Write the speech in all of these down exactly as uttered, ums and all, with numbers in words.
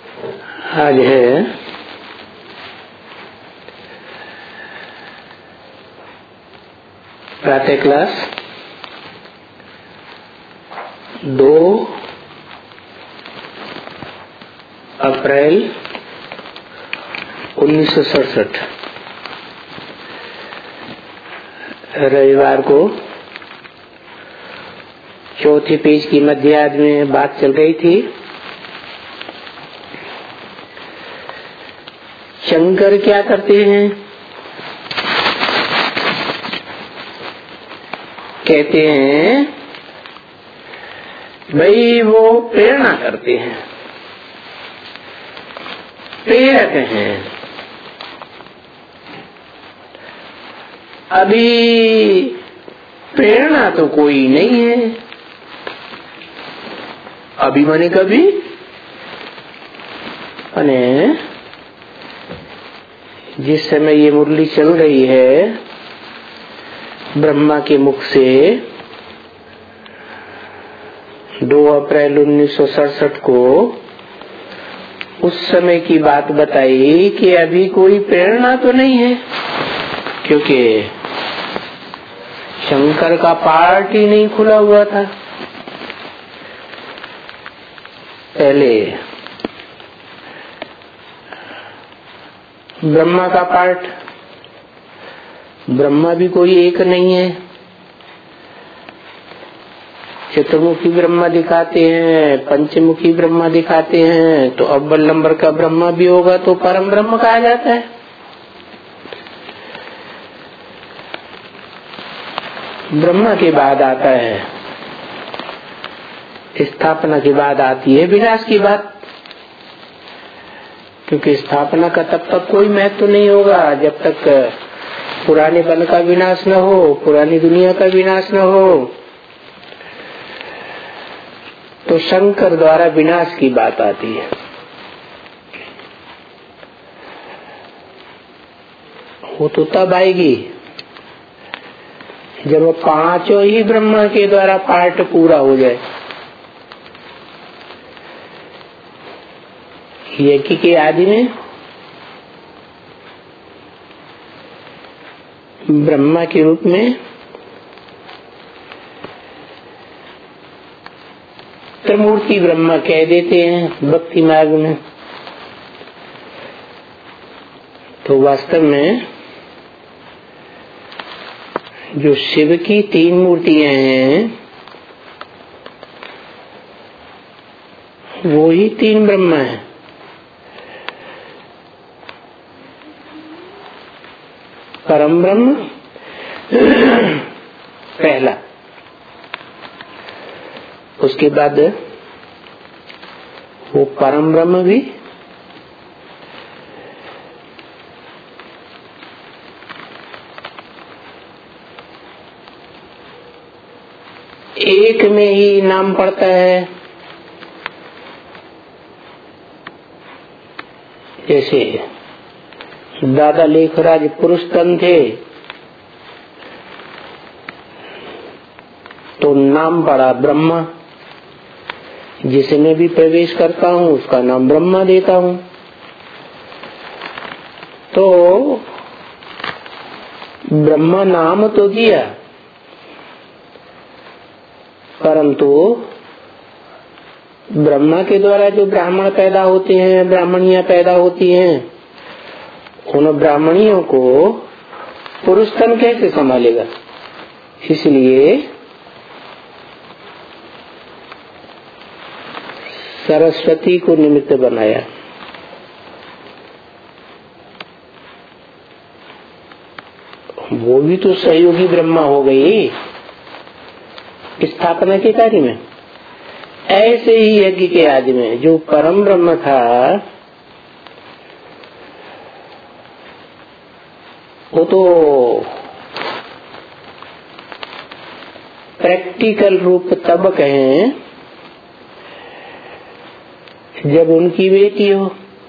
आज है प्रातः क्लास दो अप्रैल उन्नीस सौ सड़सठ रविवार को चौथी पेज की मध्यार्ध में बात चल रही थी। शंकर क्या करते हैं? कहते हैं भाई वो प्रेरणा करते हैं, प्रेरक हैं। अभी प्रेरणा तो कोई नहीं है। अभी माने कभी माने जिस समय ये मुरली चल रही है ब्रह्मा के मुख से दो अप्रैल उन्नीस सौ सड़सठ को उस समय की बात बताई कि अभी कोई प्रेरणा तो नहीं है, क्योंकि शंकर का पार्ट ही नहीं खुला हुआ था। पहले ब्रह्मा का पार्ट, ब्रह्मा भी कोई एक नहीं है। चतुर्मुखी ब्रह्मा दिखाते हैं, पंचमुखी ब्रह्मा दिखाते हैं, तो अव्वल नंबर का ब्रह्मा भी होगा तो परम ब्रह्म कहा जाता है। ब्रह्मा के बाद आता है, स्थापना के बाद आती है विनाश की बात, क्योंकि स्थापना का तब तक कोई महत्व नहीं होगा जब तक पुरानेपन का विनाश न हो, पुरानी दुनिया का विनाश न हो। तो शंकर द्वारा विनाश की बात आती है। वो तो तब आएगी जब वो पांचों ही ब्रह्मा के द्वारा पार्ट पूरा हो जाए। यज्ञ के आदि में ब्रह्मा के रूप में त्रिमूर्ति ब्रह्मा कह देते हैं भक्ति मार्ग में। तो वास्तव में जो शिव की तीन मूर्तियां हैं वो ही तीन ब्रह्मा है। परम ब्रह्म पहला, उसके बाद वो परम ब्रह्म भी, एक में ही नाम पड़ता है। जैसे दादा लेखराज पुरुष तन थे तो नाम पड़ा ब्रह्मा, जिसे मैं भी प्रवेश करता हूँ उसका नाम ब्रह्मा देता हूँ। तो ब्रह्मा नाम तो दिया, परंतु ब्रह्मा के द्वारा जो ब्राह्मण पैदा होते हैं, ब्राह्मणियां पैदा होती हैं, उन ब्राह्मणियों को पुरुष तन कैसे संभालेगा? इसलिए सरस्वती को निमित्त बनाया। वो भी तो सहयोगी ब्रह्मा हो गई स्थापना के कार्य में। ऐसे ही यज्ञ के आदि में जो परम ब्रह्म था वो तो प्रैक्टिकल रूप तब कहें जब उनकी बेटी हो।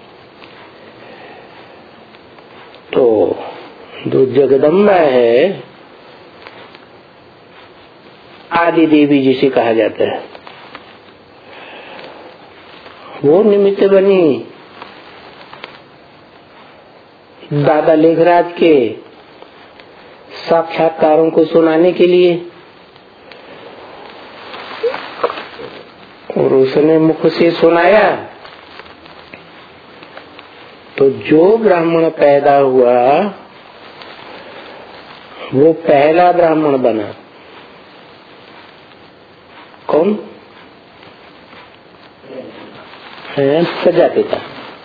तो जो जगदम्बा है आदि देवी जिसे कहा जाता है, वो निमित्त बनी दादा लेखराज के साक्षात्कारों को सुनाने के लिए, और उसने मुख से सुनाया तो जो ब्राह्मण पैदा हुआ वो पहला ब्राह्मण बना। कौन है? प्रजापिता,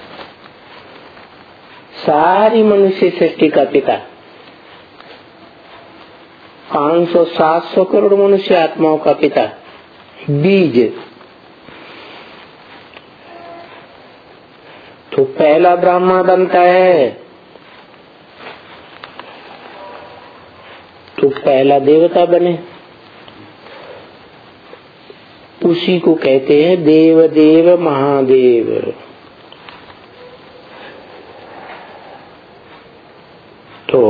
सारी मनुष्य सृष्टि का पिता। पाँच सौ सात सौ करोड़ मनुष्य आत्माओं का पिता, बीज। तो पहला ब्राह्मण बनता है तो पहला देवता बने। उसी को कहते हैं देव देव महादेव। तो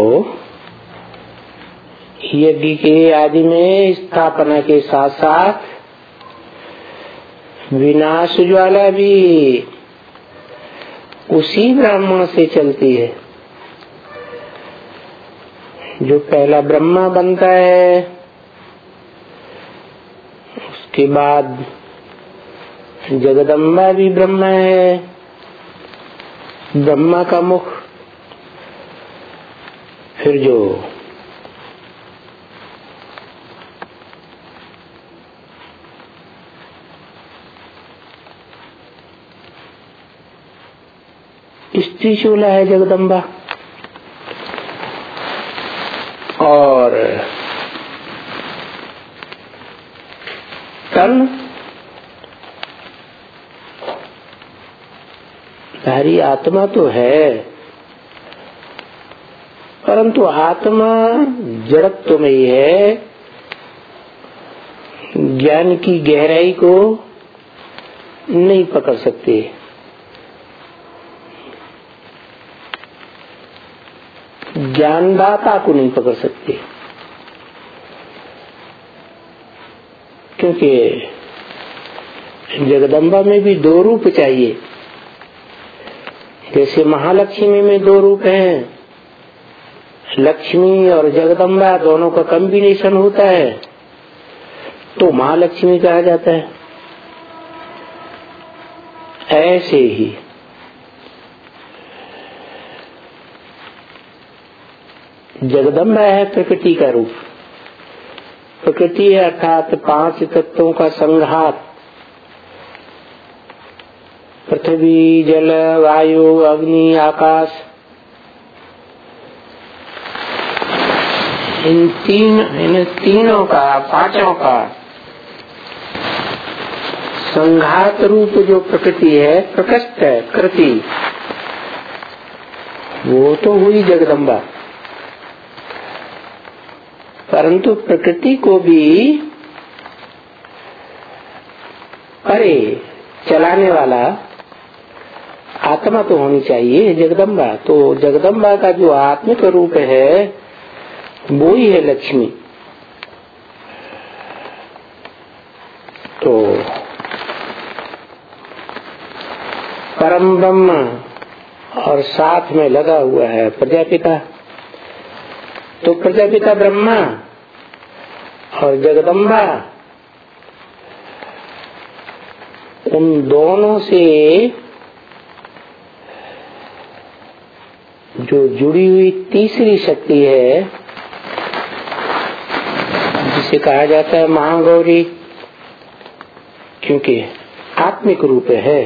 यज्ञ के आदि में स्थापना के साथ साथ विनाश ज्वाला भी उसी ब्राह्मण से चलती है। जो पहला ब्रह्मा बनता है, उसके बाद जगदम्बा भी ब्रह्मा है, ब्रह्मा का मुख। फिर जो स्त्री शूला है जगदम्बा, और तन धारी आत्मा तो है, परंतु आत्मा जड़त्व में ही है। ज्ञान की गहराई को नहीं पकड़ सकते। ज्ञानदाता को नहीं पकड़ सकते, क्योंकि जगदम्बा में भी दो रूप चाहिए। जैसे महालक्ष्मी में दो रूप हैं, लक्ष्मी और जगदम्बा दोनों का कॉम्बिनेशन होता है तो महालक्ष्मी कहा जाता है। ऐसे ही जगदम्बा है प्रकृति का रूप। प्रकृति है अर्थात पांच तत्वों का संघात। पृथ्वी, जल, वायु, अग्नि, आकाश, इन तीन इन तीनों का, पांचों का संघात रूप जो प्रकृति है, प्रकृष्ट है, कृति, वो तो हुई जगदम्बा। परंतु प्रकृति को भी परे चलाने वाला आत्मा तो होनी चाहिए, जगदम्बा। तो जगदम्बा का जो आत्मिक रूप है वो ही है लक्ष्मी। तो परम ब्रह्म और साथ में लगा हुआ है प्रजापिता। तो प्रजापिता ब्रह्मा और जगदम्बा, उन दोनों से जो जुड़ी हुई तीसरी शक्ति है, जिसे कहा जाता है महागौरी, क्योंकि आत्मिक रूप है।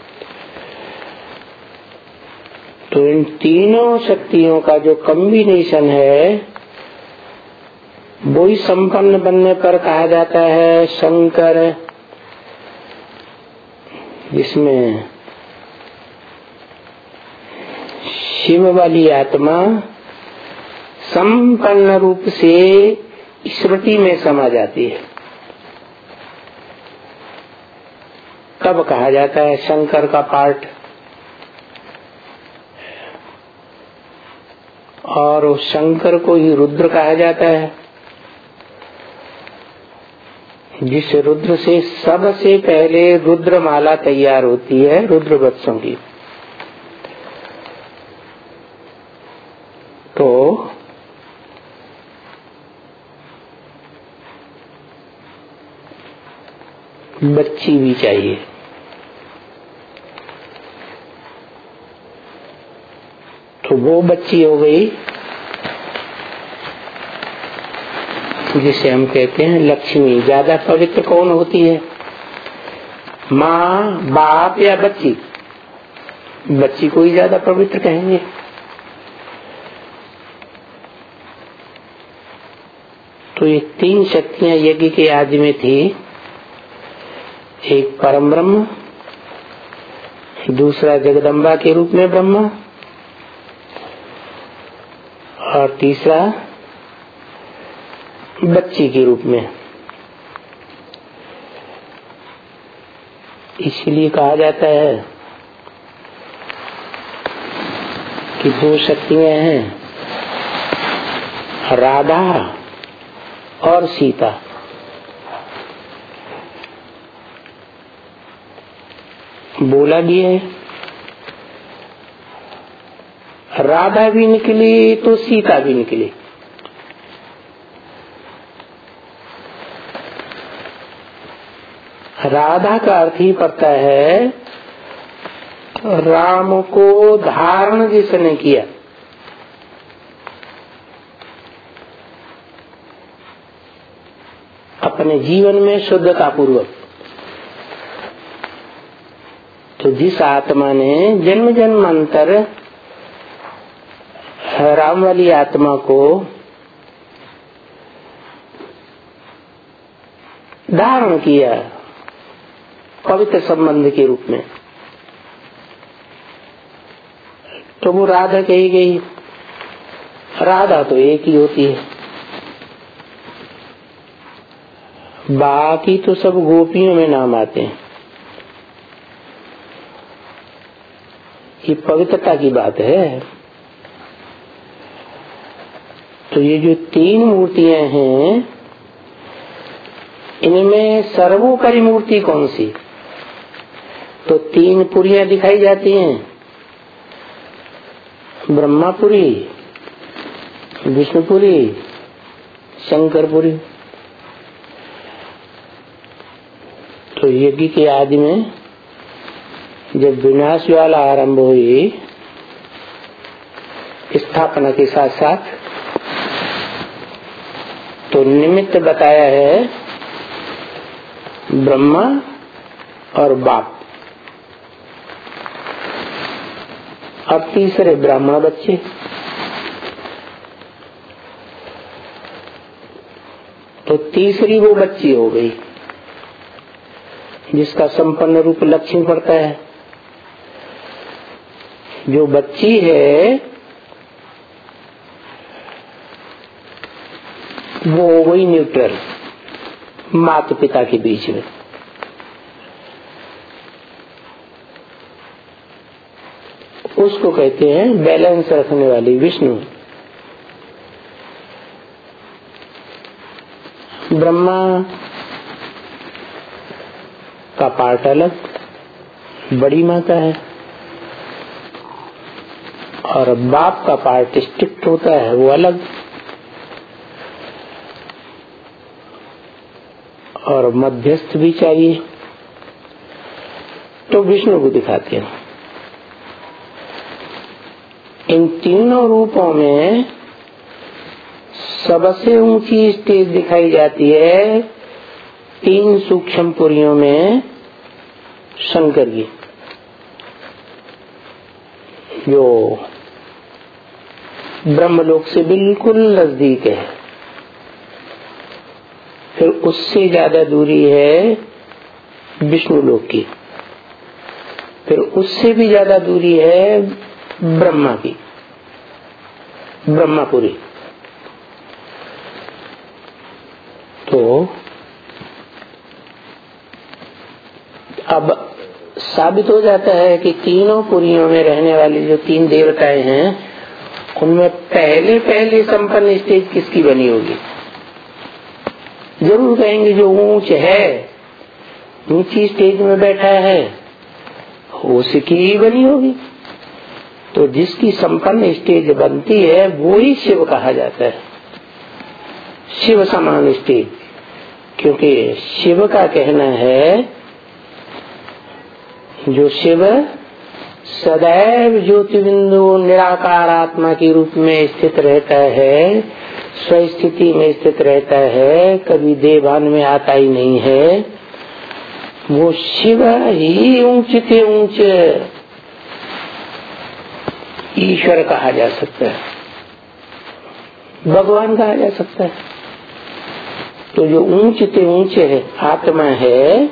तो इन तीनों शक्तियों का जो कॉम्बिनेशन है वो ही संपन्न बनने पर कहा जाता है शंकर, जिसमें शिव वाली आत्मा संपन्न रूप से स्मृति में समा जाती है। तब कहा जाता है शंकर का पार्ट। और उस शंकर को ही रुद्र कहा जाता है, जिस रुद्र से सबसे पहले रुद्रमाला तैयार होती है रुद्र वत्सों की, तो बच्ची भी चाहिए। तो वो बच्ची हो गई जिसे हम कहते हैं लक्ष्मी। ज्यादा पवित्र कौन होती है, माँ, बाप या बच्ची? बच्ची को ही ज्यादा पवित्र कहेंगे। तो ये तीन शक्तियां यज्ञ के आदि में थी। एक परम ब्रह्म, दूसरा जगदम्बा के रूप में ब्रह्मा, और तीसरा बच्ची के रूप में। इसलिए कहा जाता है कि दो शक्तियां हैं, राधा और सीता। बोला भी है, राधा भी निकली तो सीता भी निकली। राधा का अर्थ ही पड़ता है राम को धारण जिसने किया। अपने जीवन में शुद्धता पूर्वक। तो जिस आत्मा ने जन्म जन्मांतर राम वाली आत्मा को धारण किया पवित्र संबंध के रूप में, तो वो राधा कही गई। राधा तो एक ही होती है, बाकी तो सब गोपियों में नाम आते हैं। ये पवित्रता की बात है। तो ये जो तीन मूर्तियां हैं, इनमें सर्वोपरि मूर्ति कौन सी? तो तीन पुरियां दिखाई जाती हैं, ब्रह्मापुरी, विष्णुपुरी, शंकरपुरी। तो यज्ञ के आदि में जब विनाश ज्वाला आरंभ हुई, स्थापना के साथ साथ, तो निमित्त बताया है ब्रह्मा और बाप, अब तीसरे ब्राह्मण बच्चे। तो तीसरी वो बच्ची हो गई जिसका संपन्न रूप लक्ष्मी पड़ता है। जो बच्ची है वो हो गई न्यूट्रल, माता पिता के बीच में। उसको कहते हैं बैलेंस रखने वाली विष्णु। ब्रह्मा का पार्ट अलग, बड़ी माता है, और बाप का पार्ट स्ट्रिक्ट होता है, वो अलग। और मध्यस्थ भी चाहिए, तो विष्णु को दिखाते हैं। इन तीनों रूपों में सबसे ऊंची स्टेज दिखाई जाती है तीन सूक्ष्म पुरियों में शंकर की, जो ब्रह्मलोक से बिल्कुल नजदीक है। फिर उससे ज्यादा दूरी है विष्णु लोक की, फिर उससे भी ज्यादा दूरी है ब्रह्मा की, ब्रह्मापुरी। तो अब साबित हो जाता है कि तीनों पुरियों में रहने वाली जो तीन देवताएं हैं, उनमें पहले पहले संपन्न स्टेज किसकी बनी होगी? जरूर कहेंगे जो ऊंच है, ऊंची स्टेज में बैठा है, उसकी ही बनी होगी। तो जिसकी संपन्न स्टेज बनती है वो ही शिव कहा जाता है, शिव समान स्टेज। क्योंकि शिव का कहना है जो शिव सदैव ज्योति बिंदु निराकार आत्मा के रूप में स्थित रहता है, स्वस्थिति में स्थित रहता है, कभी देवान में आता ही नहीं है, वो शिव ही ऊंच के ऊंच ईश्वर कहा जा सकता है, भगवान कहा जा सकता है। तो जो ऊंच से ऊंचे है आत्मा है,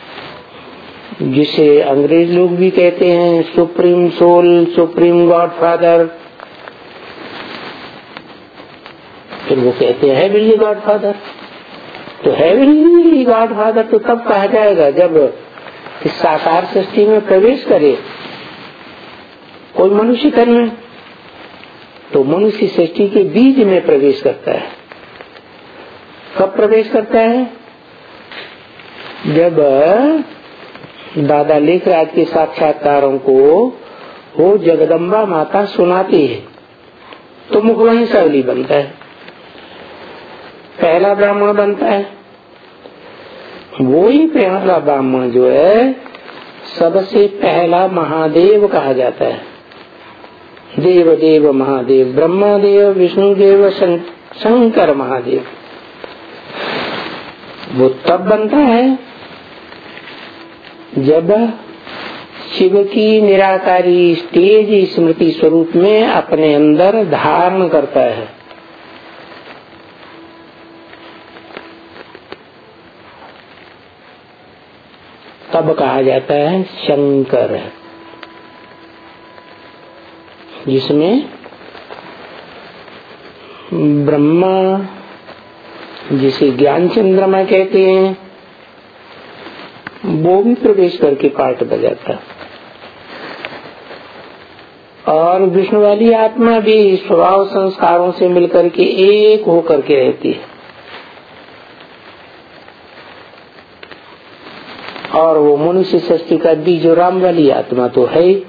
जिसे अंग्रेज लोग भी कहते हैं supreme soul, supreme God father, फिर वो कहते हैं हेवनली गॉड फादर। तो हेवनली गॉड फादर तो तब कहा जाएगा जब इस साकार सृष्टि में प्रवेश करे कोई मनुष्य तन में, तो मनुष्य सृष्टि के बीज में प्रवेश करता है। कब प्रवेश करता है? जब दादा लेखराज के साक्षात्कारों को वो जगदम्बा माता सुनाती है तो मुख वहीं सवली बनता है, पहला ब्राह्मण बनता है। वो ही पहला ब्राह्मण जो है सबसे पहला महादेव कहा जाता है। देव देव महादेव, ब्रह्मा देव, विष्णु देव, शंकर महादेव। वो तब बनता है जब शिव की निराकारी स्टेज स्मृति स्वरूप में अपने अंदर धारण करता है। तब कहा जाता है शंकर, जिसमें ब्रह्मा, जिसे ज्ञान चंद्रमा कहते हैं, वो भी प्रवेश करके पाठ बजाता, और विष्णु वाली आत्मा भी स्वभाव संस्कारों से मिलकर के एक होकर के रहती है। और वो मनुष्य सृष्टि का बीज जो राम वाली आत्मा तो है ही।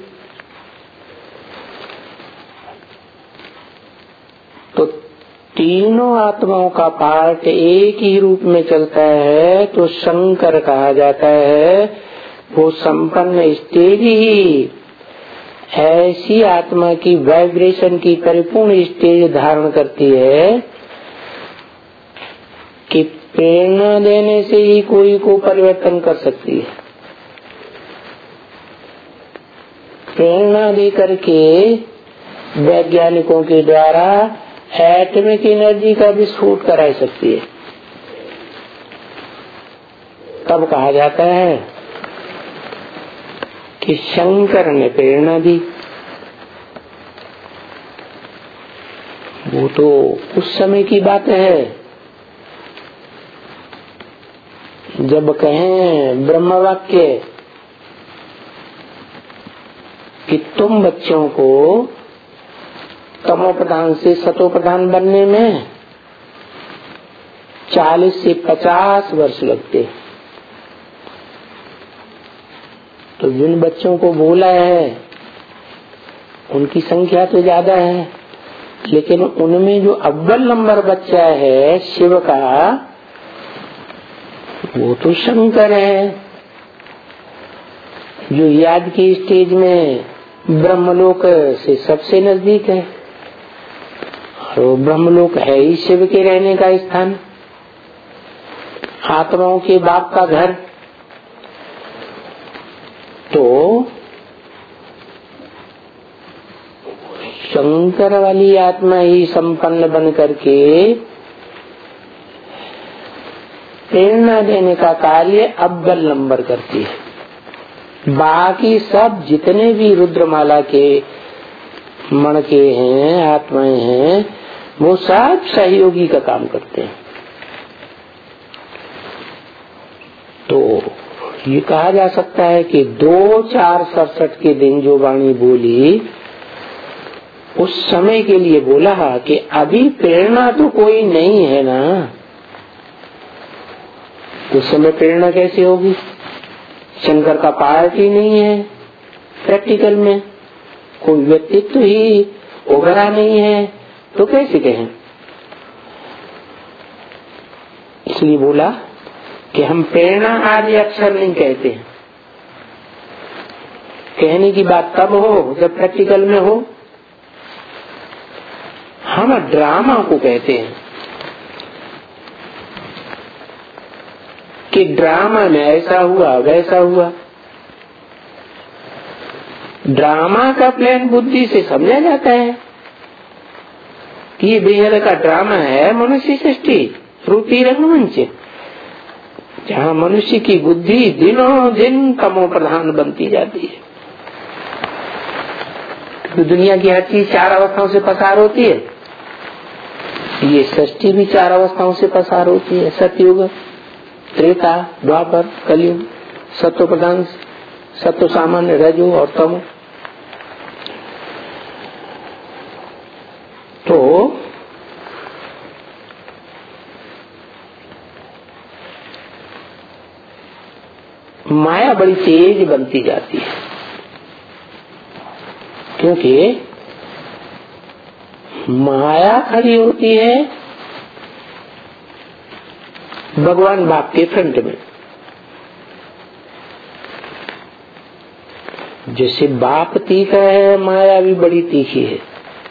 तो तीनों आत्माओं का पाठ एक ही रूप में चलता है तो शंकर कहा जाता है। वो संपन्न स्टेज ही ऐसी आत्मा की वाइब्रेशन की परिपूर्ण स्टेज धारण करती है कि प्रेरणा देने से ही कोई को परिवर्तन कर सकती है। प्रेरणा दे करके वैज्ञानिकों के द्वारा एटॉमिक एनर्जी का विस्फोट करा सकती है। तब कहा जाता है कि शंकर ने प्रेरणा दी। वो तो उस समय की बात है जब कहें ब्रह्म वाक्य कि तुम बच्चों को तमो प्रधान से सतो प्रधान बनने में चालीस से पचास वर्ष लगते, तो जिन बच्चों को बोला है उनकी संख्या तो ज्यादा है, लेकिन उनमें जो अव्वल नंबर बच्चा है शिव का, वो तो शंकर है, जो याद की स्टेज में ब्रह्मलोक से सबसे नजदीक है। और वो ब्रह्मलोक है ही शिव के रहने का स्थान, आत्माओं के बाप का घर। तो शंकर वाली आत्मा ही संपन्न बन करके प्रेरणा देने का कार्य अव्वल नंबर करती है। बाकी सब जितने भी रुद्रमाला के मण के हैं, आत्माएं हैं, वो सब सहयोगी का काम करते हैं। तो ये कहा जा सकता है कि दो चार सड़सठ के दिन जो वाणी बोली उस समय के लिए बोला कि अभी प्रेरणा तो कोई नहीं है ना, उस समय प्रेरणा कैसे होगी? शंकर का पार्ट ही नहीं है, प्रैक्टिकल में कोई व्यक्तित्व ही उभरा नहीं है, तो कैसे कहें? इसलिए बोला कि हम प्रेरणा आदि अक्षर नहीं कहते हैं। कहने की बात तब हो जब प्रैक्टिकल में हो। हम ड्रामा को कहते हैं कि ड्रामा में ऐसा हुआ वैसा हुआ। ड्रामा का प्लान बुद्धि से समझा जाता है कि ये बेहद का ड्रामा है मनुष्य सृष्टि रूपी रंगमंच, जहाँ मनुष्य की बुद्धि दिनों दिन तमो प्रधान बनती जाती है। तो दुनिया की हर चीज चार अवस्थाओं से पसार होती है, ये सृष्टि भी चार अवस्थाओं से पसार होती है। सतयुग, त्रेता, द्वापर, कलयुग, सत्व प्रधान, सत्व सामान्य, रजो और तमो। तो माया बड़ी तेज बनती जाती है, क्योंकि माया खड़ी होती है भगवान बाप के फ्रंट में। जैसे बाप तीखा है, माया भी बड़ी तीखी है।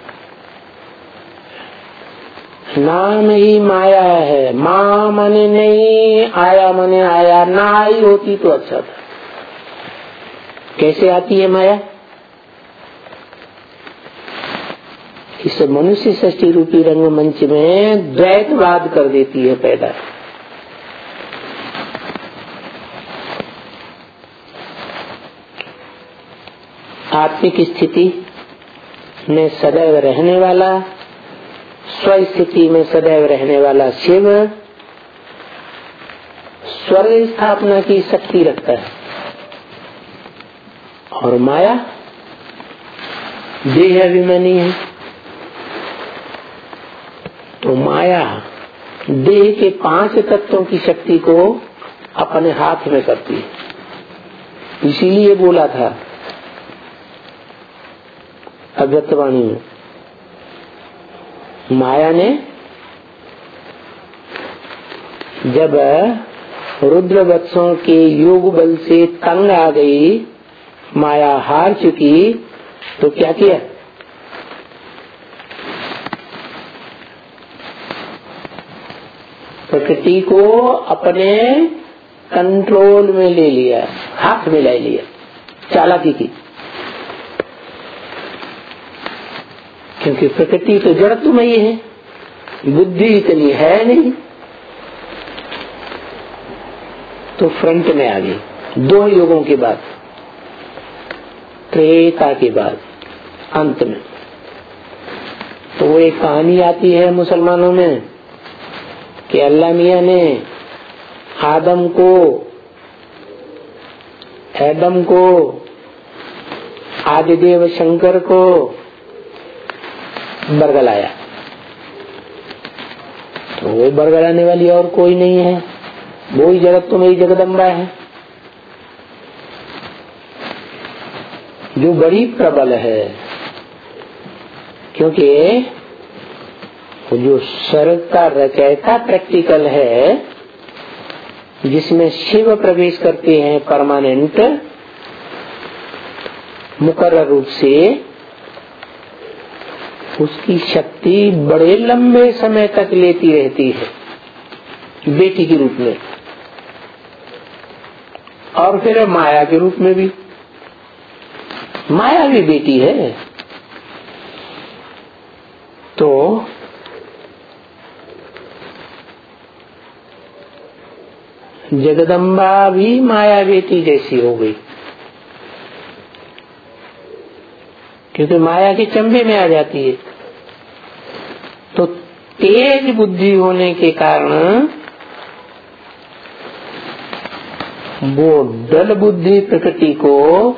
नाम ही माया है, माँ मने नहीं, आया मने आया, ना आई होती तो अच्छा था। कैसे आती है माया? इस मनुष्य सृष्टि रूपी रंगमंच में द्वैतवाद कर देती है पैदा। आत्मिक स्थिति में सदैव रहने वाला, स्व स्थिति में सदैव रहने वाला शिव स्वर्ग स्थापना की शक्ति रखता है, और माया देह अभिमानी है। तो माया देह के पांच तत्वों की शक्ति को अपने हाथ में करती है। इसीलिए बोला था अव्यक्तवाणी में, माया ने जब रुद्र वत्सों के योग बल से तंग आ गई, माया हार चुकी, तो क्या किया? प्रकृति को अपने कंट्रोल में ले लिया, हाथ में ले लिया, चालाकी की। क्योंकि प्रकृति तो जड़त्वमयी है, बुद्धि इतनी है नहीं, तो फ्रंट में आ गई। दो युगों के बाद, त्रेता के बाद, अंत में तो वो एक कहानी आती है मुसलमानों में कि अल्लाह मियां ने आदम को, एडम को, आदिदेव शंकर को बरगलाया। तो वो बरगलाने वाली और कोई नहीं है, वो ही जगत तो मेरी जगदम्बा है, जो बड़ी प्रबल है। क्योंकि जो स्वर्ग का रचयिता प्रैक्टिकल है, जिसमें शिव प्रवेश करते हैं परमानेंट मुकर्रर रूप से, उसकी शक्ति बड़े लंबे समय तक लेती रहती है बेटी के रूप में, और फिर माया के रूप में भी। माया भी बेटी है, तो जगदम्बा भी माया बेटी जैसी हो गई, क्योंकि माया के चंबे में आ जाती है। तो तेज बुद्धि होने के कारण वो डल बुद्धि प्रकृति को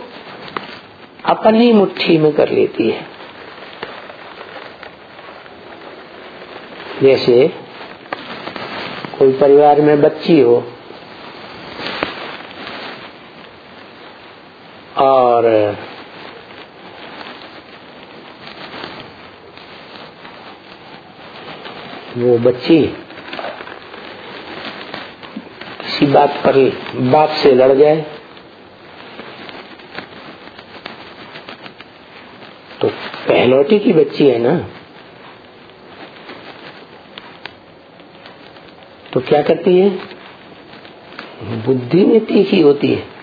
अपनी मुट्ठी में कर लेती है। जैसे कोई परिवार में बच्ची हो, और वो बच्ची किसी बात पर बाप से लड़ जाए तो पहलौटी की बच्ची है ना, तो क्या करती है, बुद्धि में तीखी होती है,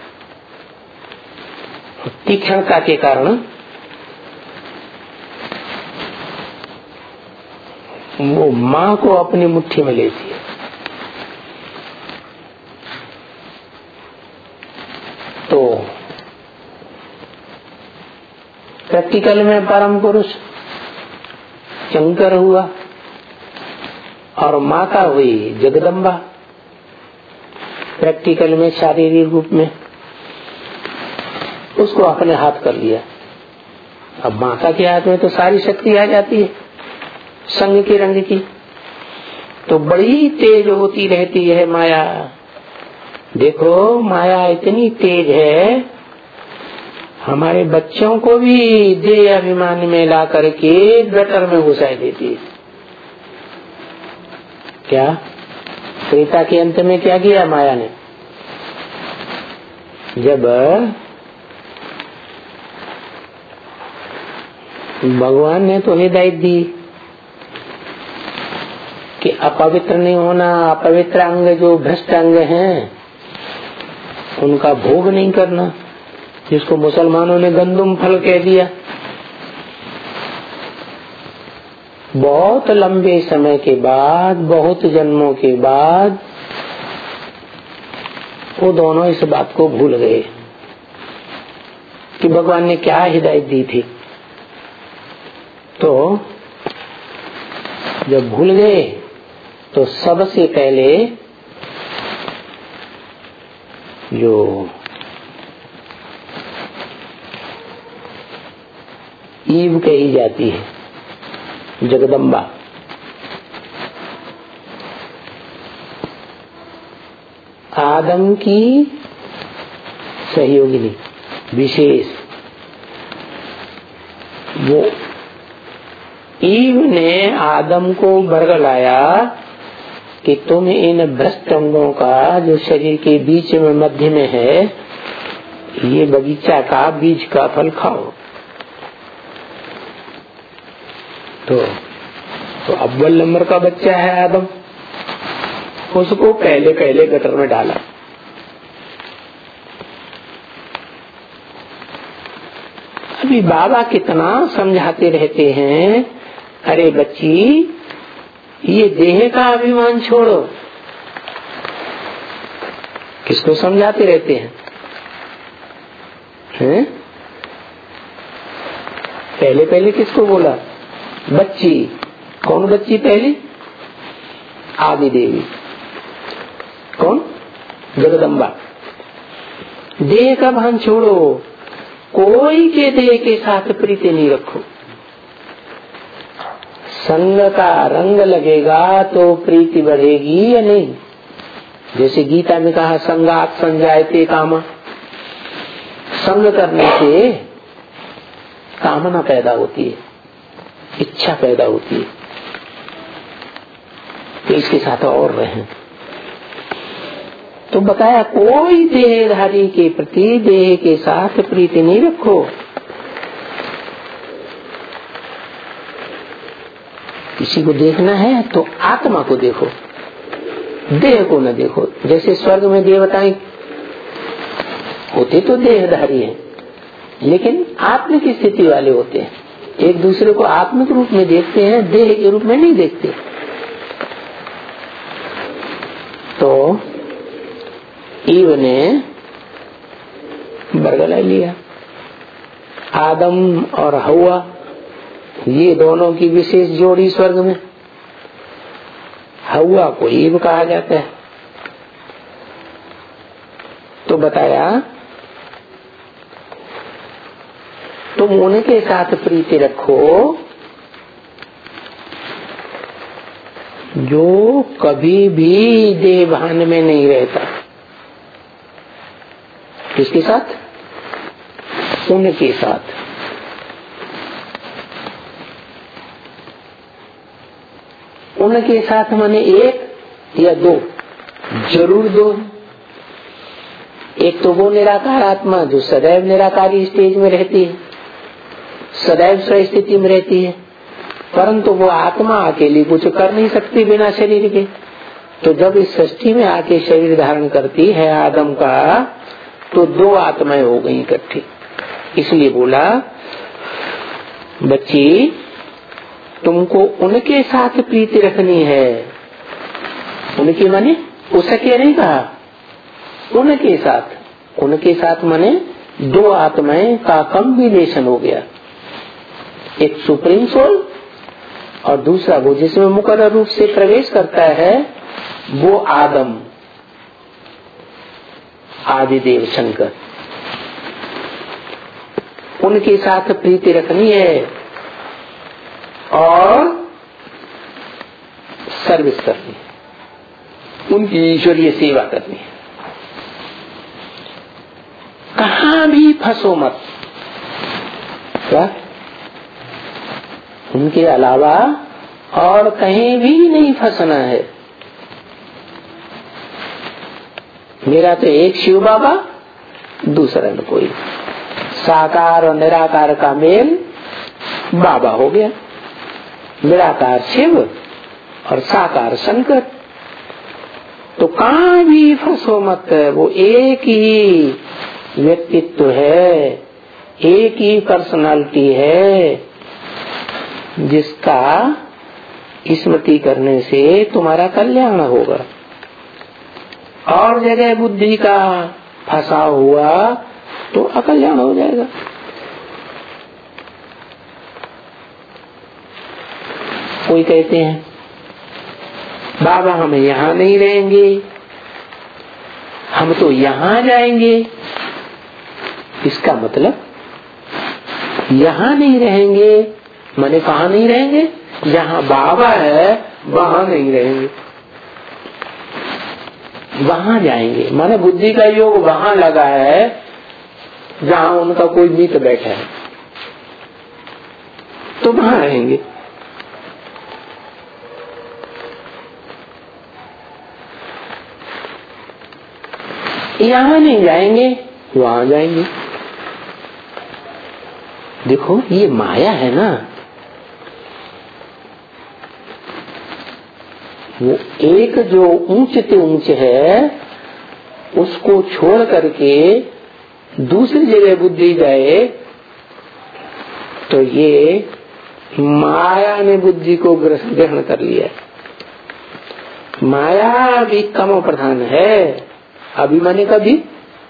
तीक्ष्णता के कारण वो माँ को अपनी मुट्ठी में लेती है। तो प्रैक्टिकल में परम पुरुष शंकर हुआ और माता हुई जगदम्बा, प्रैक्टिकल में शारीरिक रूप में उसको अपने हाथ कर लिया। अब माता के हाथ में तो सारी शक्ति आ जाती है संग के रंग की, तो बड़ी तेज होती रहती है माया। देखो माया इतनी तेज है, हमारे बच्चों को भी देह अभिमान में ला करके गटर में घुसा देती है। क्या त्रेता के अंत में क्या किया माया ने, जब भगवान ने तो हिदायत दी कि अपवित्र नहीं होना, अपवित्र अंग जो भ्रष्ट अंग हैं उनका भोग नहीं करना, जिसको मुसलमानों ने गंदुम फल कह दिया। बहुत लंबे समय के बाद, बहुत जन्मों के बाद वो दोनों इस बात को भूल गए कि भगवान ने क्या हिदायत दी थी। तो जब भूल गए तो सबसे पहले जो ईव कही जाती है, जगदम्बा, आदम की सहयोगिनी विशेष, वो ईव ने आदम को बरगलाया कि तुम इन भ्रष्ट अंगों का जो शरीर के बीच में मध्य में है, ये बगीचा का बीज का फल खाओ। तो, तो अव्वल नंबर का बच्चा है आदम, उसको पहले पहले गटर में डाला। अभी बाबा कितना समझाते रहते हैं, अरे बच्ची ये देह का अभिमान छोड़ो। किसको समझाते रहते हैं, हैं? पहले पहले किसको बोला, बच्ची। कौन बच्ची पहली, आदि देवी। कौन, जगदम्बा। देह का भान छोड़ो, कोई के देह के साथ प्रीति नहीं रखो। संग का रंग लगेगा तो प्रीति बढ़ेगी या नहीं। जैसे गीता में कहा संगात संजायते कामा, संग करने से कामना पैदा होती है, इच्छा पैदा होती है, तो इसके साथ और रहें। तो बताया कोई देहधारी के प्रति देह के साथ प्रीति नहीं रखो। किसी को देखना है तो आत्मा को देखो, देह को न देखो। जैसे स्वर्ग में देवताएं होते तो देहधारी हैं, लेकिन आत्म की स्थिति वाले होते हैं, एक दूसरे को आत्मिक रूप में देखते हैं, देह के रूप में नहीं देखते। तो ईव ने बरगला लिया। आदम और हवा, ये दोनों की विशेष जोड़ी स्वर्ग में। हवा को ईव कहा जाता है। तो बताया तुम उनके साथ प्रीति रखो जो कभी भी देहभान में नहीं रहता। किसके साथ, उनके साथ। उनके साथ माने एक या दो, जरूर दो। एक तो वो निराकार आत्मा जो सदैव निराकारी स्टेज में रहती है, सदैव स्वस्थिति में रहती है, परंतु वो आत्मा अकेली कुछ कर नहीं सकती बिना शरीर के। तो जब इस सृष्टि में आके शरीर धारण करती है आदम का, तो दो आत्माएं हो गई इकट्ठी। इसलिए बोला बच्ची तुमको उनके साथ प्रीति रखनी है। उनके माने उसके नहीं कहा, उनके साथ। उनके साथ माने दो आत्माएं का कॉम्बिनेशन हो गया, एक सुप्रीम सोल और दूसरा वो जिसमें मुकर्रर रूप से प्रवेश करता है वो आदम, आदिदेव शंकर। उनके साथ प्रीति रखनी है और सर्विस करनी है, उनकी ईश्वरीय सेवा करनी है। कहां भी फंसो मत, क्या उनके अलावा और कहीं भी नहीं फंसना है। मेरा तो एक शिव बाबा, दूसरा न कोई। साकार और निराकार का मेल बाबा हो गया, निराकार शिव और साकार शंकर। तो कहां भी फंसो मत, वो एक ही व्यक्तित्व है, एक ही पर्सनालिटी है, जिसका स्मृति करने से तुम्हारा कल्याण होगा। और जगह बुद्धि का फंसा हुआ तो अकल्याण हो जाएगा। कोई कहते हैं बाबा हम यहाँ नहीं रहेंगे, हम तो यहाँ जाएंगे। इसका मतलब यहाँ नहीं रहेंगे माने कहाँ नहीं रहेंगे? जहाँ बाबा है वहाँ नहीं रहेंगे, वहाँ जाएंगे। माने बुद्धि का योग वहाँ लगा है जहाँ उनका कोई मित्र बैठा है, तो वहाँ रहेंगे। यहाँ नहीं जाएंगे, वहाँ जाएंगे। देखो ये माया है ना, वो एक जो ऊंच से ऊंच है उसको छोड़ करके दूसरी जगह बुद्धि जाए, तो ये माया ने बुद्धि को ग्रहण कर लिया। माया भी कम प्रधान है, अभिमानी का भी।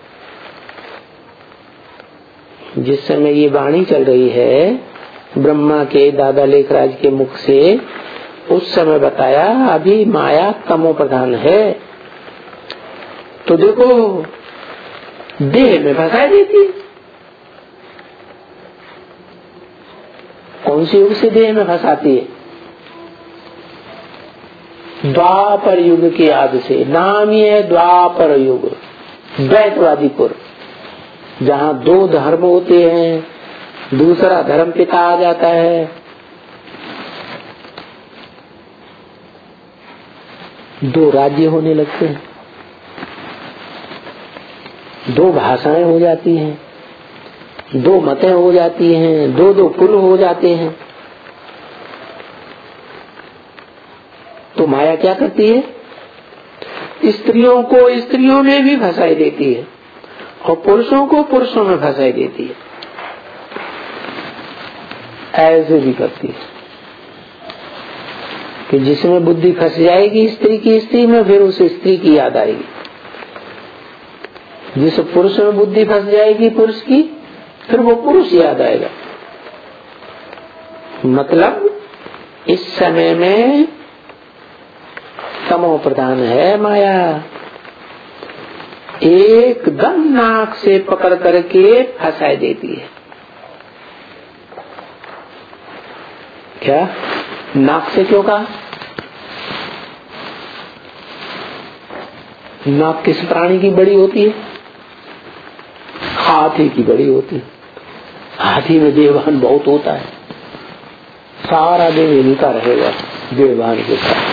जिस समय ये वाणी चल रही है ब्रह्मा के दादा लेखराज के मुख से, उस समय बताया अभी माया तमो प्रधान है। तो देखो देह में फंसा देती है। कौन सी युग से देह में फंसाती है? द्वापर युग के आदि से। नाम ही है द्वापर युग, द्वैतवादीपुर, जहाँ दो धर्म होते हैं, दूसरा धर्म पिता आ जाता है। दो राज्य होने लगते हैं, दो भाषाएं हो जाती हैं, दो मतें हो जाती हैं, दो दो कुल हो जाते हैं। तो माया क्या करती है? स्त्रियों को स्त्रियों में भी फंसाई देती है और पुरुषों को पुरुषों में फंसाई देती है। ऐसे भी करती है कि जिसमें बुद्धि फंस जाएगी स्त्री की स्त्री में, फिर उस स्त्री की याद आएगी। जिस पुरुष में बुद्धि फंस जाएगी पुरुष की, फिर वो पुरुष याद आएगा। मतलब इस समय में तमो प्रधान है माया। एकदम नाक से पकड़ करके फंसा देती है। क्या नाक से क्यों कहा? नाक किस प्राणी की बड़ी होती है? हाथी की बड़ी होती है। हाथी में देहभान बहुत होता है, सारा दिन हिलता रहेगा देहभान के साथ।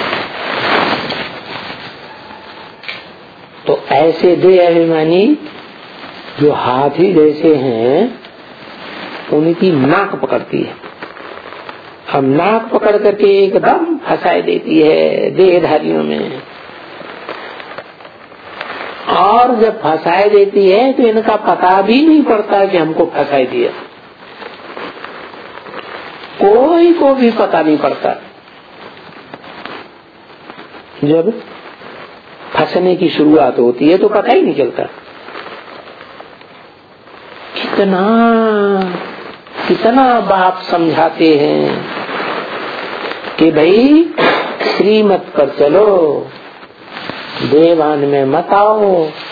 तो ऐसे देह अभिमानी जो हाथी जैसे हैं, उनकी नाक पकड़ती है। अब नाक पकड़ करके एकदम फंसाई देती है देहधारियों में, और जब फंसाई देती है तो इनका पता भी नहीं पड़ता कि हमको फंसाई दिया, कोई को भी पता नहीं पड़ता। जब फंसने की शुरुआत होती है तो पता ही नहीं चलता। कितना कितना बाप समझाते हैं कि भाई श्रीमत पर चलो, देवान में मत आओ,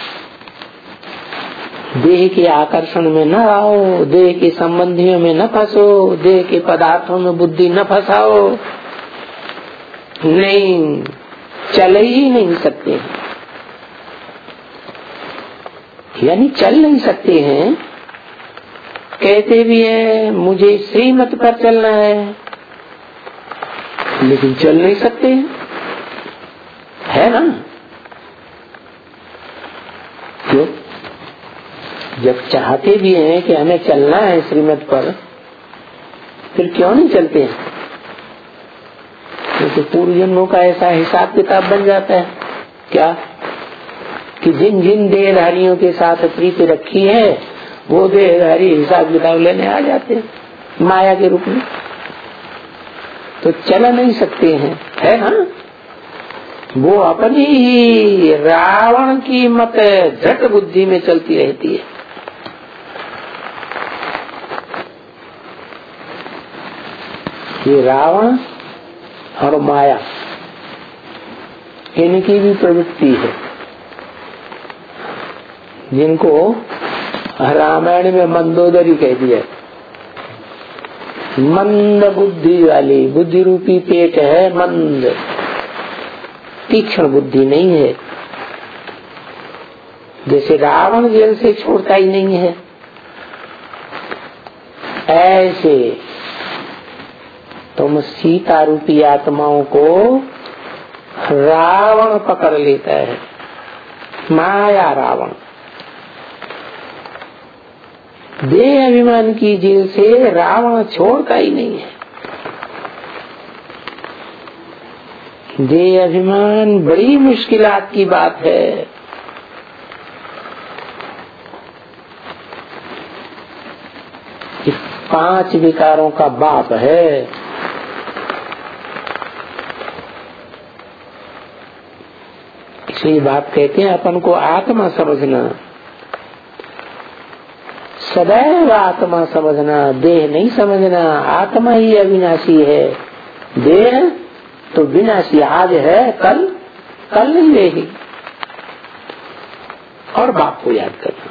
देह के आकर्षण में न आओ, देह के संबंधियों में न फंसो, देह के पदार्थों में बुद्धि न फंसाओ। नहीं, चल ही नहीं सकते, यानी चल नहीं सकते हैं। कहते भी है मुझे श्रीमत पर चलना है, लेकिन चल नहीं सकते, है ना? क्यों? जब चाहते भी हैं कि हमें चलना है श्रीमत पर, फिर क्यों नहीं चलते हैं? तो पूर्व जन्मों का ऐसा हिसाब किताब बन जाता है क्या कि जिन जिन देहधारियों के साथ प्रीति रखी है वो देहधारी हिसाब किताब लेने आ जाते हैं माया के रूप में। तो चल नहीं सकते हैं, है ना? वो अपनी ही रावण की मत झट बुद्धि में चलती रहती है। ये रावण और माया, इनकी भी प्रवृत्ति है, जिनको रामायण में मंदोदरी कह दिया। मंद बुद्धि वाली, बुद्धि रूपी पेट है मंद, तीक्ष्ण बुद्धि नहीं है। जैसे रावण जेल से छोड़ता ही नहीं है, ऐसे तुम सीता रूपी आत्माओं को रावण पकड़ लेता है, माया रावण। देह अभिमान की जेल से रावण छोड़ता ही नहीं है। देह अभिमान बड़ी मुश्किलात की बात है। इस पांच विकारों का बाप है। इसलिए बात कहते हैं अपन को आत्मा समझना, सदैव आत्मा समझना, देह नहीं समझना। आत्मा ही अविनाशी है, देह तो विनाशी, आज है कल कल नहीं रहेगी। और बाप को याद करना,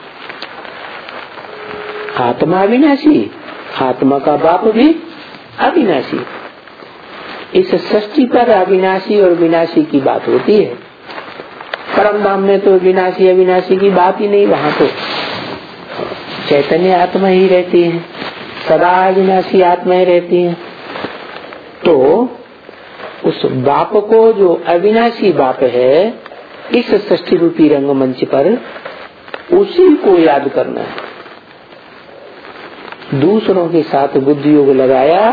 आत्मा अविनाशी, आत्मा का बाप भी अविनाशी। इस सृष्टि पर अविनाशी और विनाशी की बात होती है। परम धाम में तो विनाशी अविनाशी की बात ही नहीं, वहाँ तो चैतन्य आत्मा ही रहती है, सदा अविनाशी आत्माएं रहती हैं। तो उस बाप को जो अविनाशी बाप है, इस सृष्टि रूपी रंगमंच पर उसी को याद करना है। दूसरों के साथ बुद्धि योग लगाया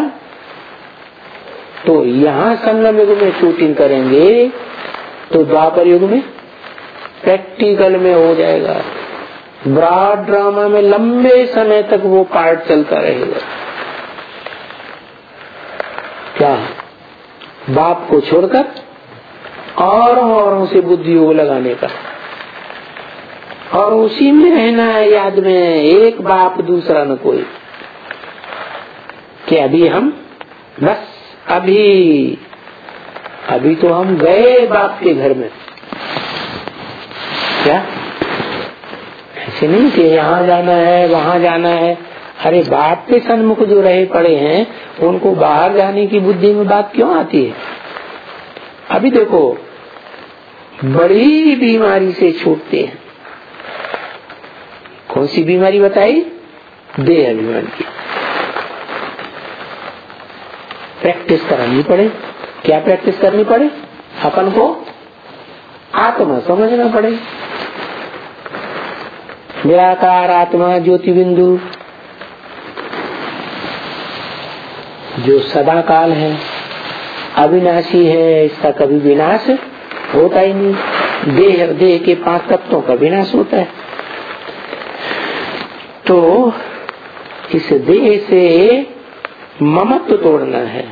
तो यहाँ संगम युग में शूटिंग करेंगे, तो द्वापर युग में प्रैक्टिकल में हो जाएगा। ब्रॉड ड्रामा में लंबे समय तक वो पार्ट चलता रहेगा। क्या बाप को छोड़कर और औरों से बुद्धि योग लगाने का, और उसी में रहना है याद में, एक बाप दूसरा न कोई। कि अभी हम बस अभी अभी तो हम गए बाप के घर में, क्या ऐसे नहीं कि यहाँ जाना है वहाँ जाना है। अरे बाप के सन्मुख जो रहे पड़े हैं, उनको बाहर जाने की बुद्धि में बात क्यों आती है? अभी देखो, बड़ी बीमारी से छूटते हैं। कौन सी बीमारी बताई? देह अभिमान की। प्रैक्टिस करानी पड़े। क्या प्रैक्टिस करनी पड़े? अपन को आत्मा समझना पड़े। निराकार आत्मा ज्योति बिंदु जो सदा काल है, अविनाशी है, इसका कभी विनाश होता ही नहीं। देह और देह के पांच तत्वों का विनाश होता है। तो इस देह से ममत्व तोड़ना है।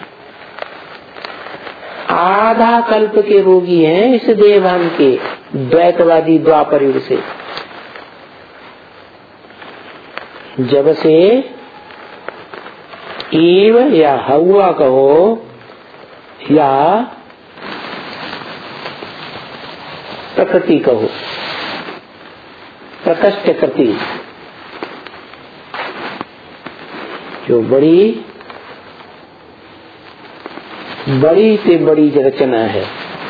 आधा कल्प के रोगी हैं इस देहभान के, द्वैतवादी द्वापर युग से। जब से ईव या हवा कहो या प्रकृति कहो, प्रकृष्ट कृति जो बड़ी बड़ी से बड़ी रचना है।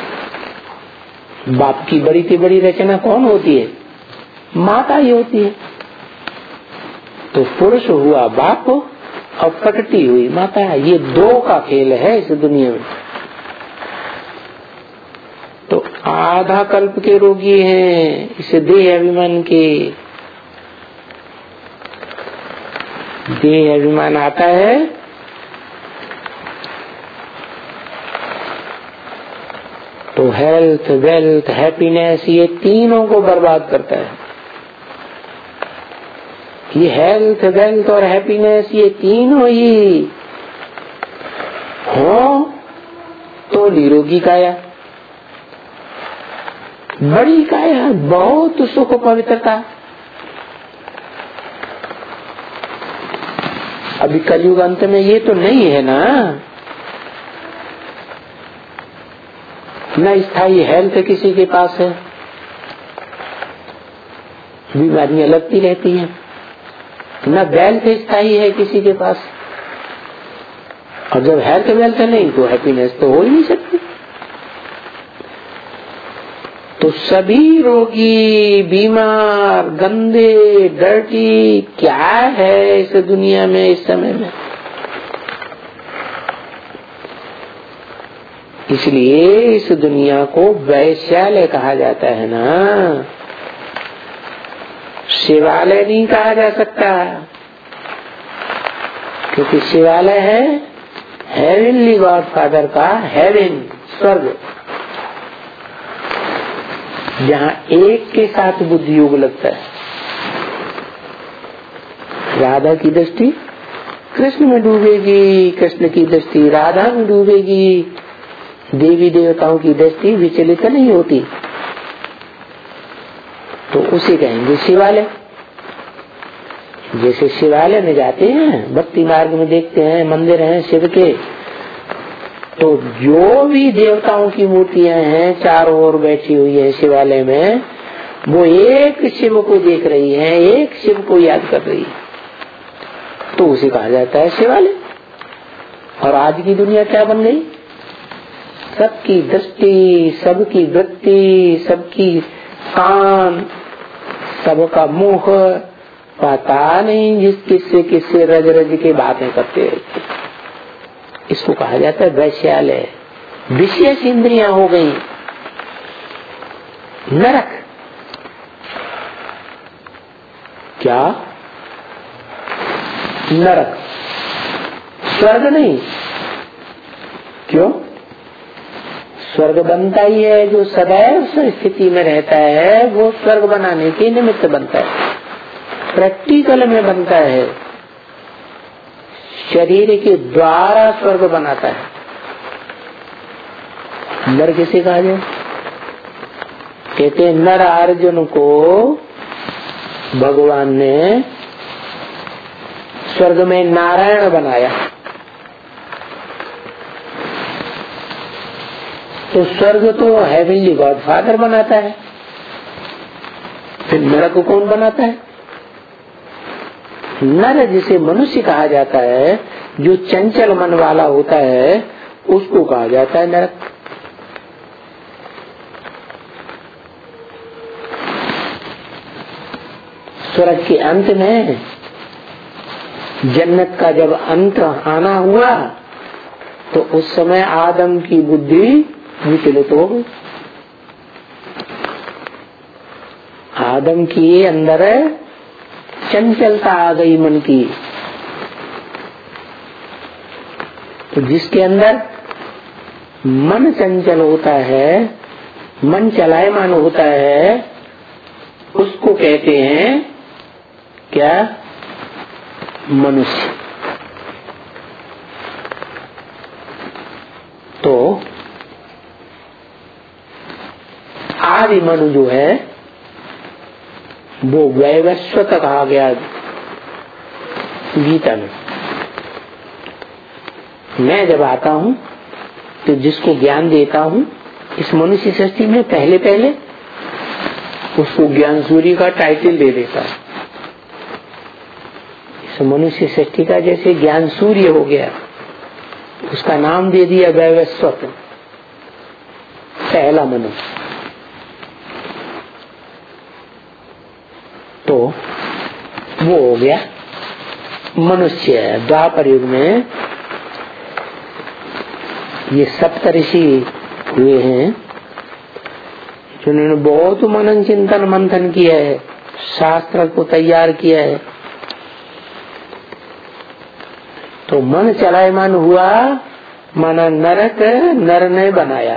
बाप की बड़ी से बड़ी रचना कौन होती है? माता ही होती है। तो पुरुष हुआ बाप और प्रकृति हुई माता। ये दो का खेल है इस दुनिया में। तो आधा कल्प के रोगी हैं इस देह अभिमान के। देह अभिमान आता है तो हेल्थ, वेल्थ, हैप्पीनेस ये तीनों को बर्बाद करता है। ये हेल्थ, वेल्थ और हैप्पीनेस ये तीनों ही हो तो निरोगी काया, बड़ी काया, बहुत सुख पवित्रता। अभी कलयुग अंत में ये तो नहीं है ना। न स्थायी हेल्थ किसी के पास है, बीमारियां लगती रहती हैं। न वेल्थ स्थायी है किसी के पास, और जब हेल्थ वेल्थ नहीं तो हैप्पीनेस तो हो ही नहीं सकती। तो सभी रोगी, बीमार, गंदे, डर्टी क्या है इस दुनिया में इस समय में। इसलिए इस दुनिया को वैश्यालय कहा जाता है ना, शिवालय नहीं कहा जा सकता। क्योंकि शिवालय है हेवनली गॉड फादर का हेवन, स्वर्ग, जहाँ एक के साथ बुद्धि योग लगता है। राधा की दृष्टि कृष्ण में डूबेगी, कृष्ण की दृष्टि राधा में डूबेगी। देवी देवताओं की दृष्टि विचलित नहीं होती, तो उसे कहेंगे शिवालय। जैसे शिवालय में जाते हैं, भक्ति मार्ग में देखते हैं मंदिर हैं शिव के, तो जो भी देवताओं की मूर्तियां हैं चारों ओर बैठी हुई है शिवालय में, वो एक शिव को देख रही है, एक शिव को याद कर रही है, तो उसे कहा जाता है शिवालय। और आज की दुनिया क्या बन गई? सबकी दृष्टि, सबकी वृत्ति, सबकी कान, सबका मुंह, पता नहीं जिस किससे किससे रज रज के बातें करते रहते। इसको कहा जाता है वैश्यालय। विशेष इंद्रियां हो गई नरक। क्या? नरक, स्वर्ग नहीं। क्यों? स्वर्ग बनता ही है जो सदैव स्थिति में रहता है, वो स्वर्ग बनाने के निमित्त बनता है, प्रैक्टिकल में बनता है, शरीर के द्वारा स्वर्ग बनाता है। नर किसे कहा जाए? कहते हैं नर अर्जुन को भगवान ने स्वर्ग में नारायण बनाया। तो स्वर्ग तो हेवनली गॉड फादर बनाता है, फिर नरक को कौन बनाता है? नर जिसे मनुष्य कहा जाता है, जो चंचल मन वाला होता है, उसको कहा जाता है नरक। स्वर्ग के अंत में जन्नत का जब अंत आना हुआ तो उस समय आदम की बुद्धि विचलित हो गई। आदम की अंदर चंचलता आ गई मन की। तो जिसके अंदर मन चंचल होता है, मन चलायमान होता है, उसको कहते हैं क्या? मनुष्य। तो आदि मनु जो है वो वैवस्वत कहा गया गीता में। मैं जब आता हूँ तो जिसको ज्ञान देता हूँ इस मनुष्य सृष्टि में, पहले पहले उसको ज्ञान सूर्य का टाइटल दे देता है। इस मनुष्य सृष्टि का जैसे ज्ञान सूर्य हो गया, उसका नाम दे दिया वैवस्वत, पहला मनुष्य। तो वो हो गया मनुष्य। द्वापर युग में ये सप्तऋषि हुए हैं जिन्होंने बहुत मनन चिंतन मंथन किया है, शास्त्र को तैयार किया है। तो मन चलायमान हुआ, माना नरक नर ने बनाया,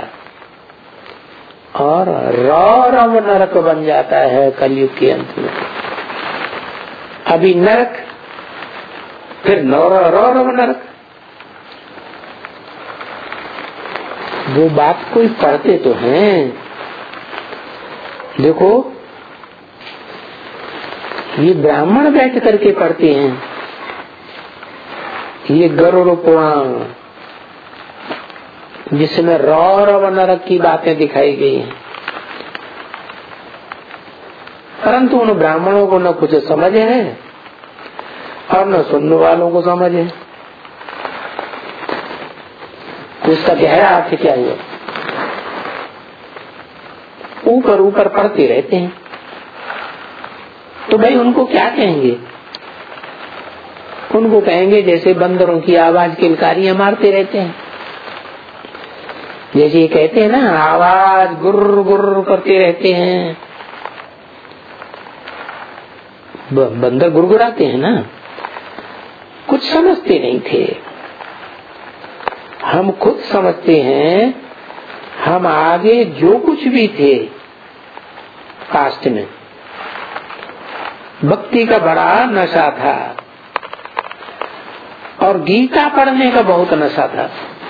और रौरव नरक बन जाता है कलयुग के अंत में। अभी नरक, फिर रौरव नरक। वो बात कोई पढ़ते तो हैं। देखो ये ब्राह्मण बैठ करके पढ़ते हैं, ये गरुड़ पुराण जिसमें रौरव नरक की बातें दिखाई गई हैं, परंतु उन ब्राह्मणों को न कुछ समझ है और न सुनने वालों को समझ है। उसका गहरा अर्थ क्या हुआ? ऊपर ऊपर पढ़ते रहते हैं। तो भाई उनको क्या कहेंगे? उनको कहेंगे जैसे बंदरों की आवाज किलकारियां मारते रहते हैं। जैसे ये कहते हैं ना, आवाज गुर्र गुर्र करते रहते हैं, बंदर गुरगुराते हैं ना। कुछ समझते नहीं थे, हम खुद समझते हैं। हम आगे जो कुछ भी थे कास्ट में, भक्ति का बड़ा नशा था और गीता पढ़ने का बहुत नशा था,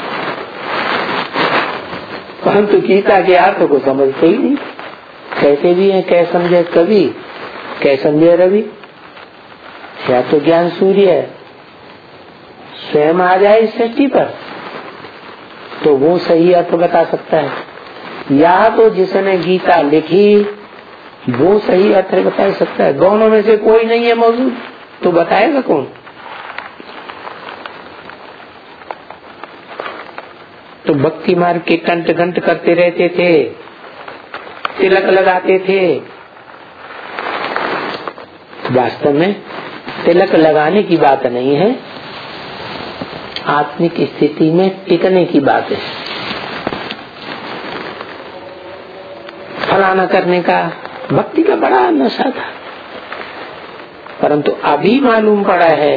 परंतु गीता के अर्थ को समझते ही नहीं। कहते भी हैं कै समझे कवि, कै समझे रवि। या तो ज्ञान सूर्य स्वयं आ जाए इस सृष्टि पर तो वो सही अर्थ बता सकता है, या तो जिसने गीता लिखी वो सही अर्थ बता सकता है। दोनों में से कोई नहीं है मौजूद, तो बताएगा कौन? तो भक्ति मार्ग के कंठ कंठ करते रहते थे, तिलक लगाते थे। वास्तव में तिलक लगाने की बात नहीं है, आत्मिक स्थिति में टिकने की बात है। फलाना करने का भक्ति का बड़ा नशा था, परंतु अभी मालूम पड़ा है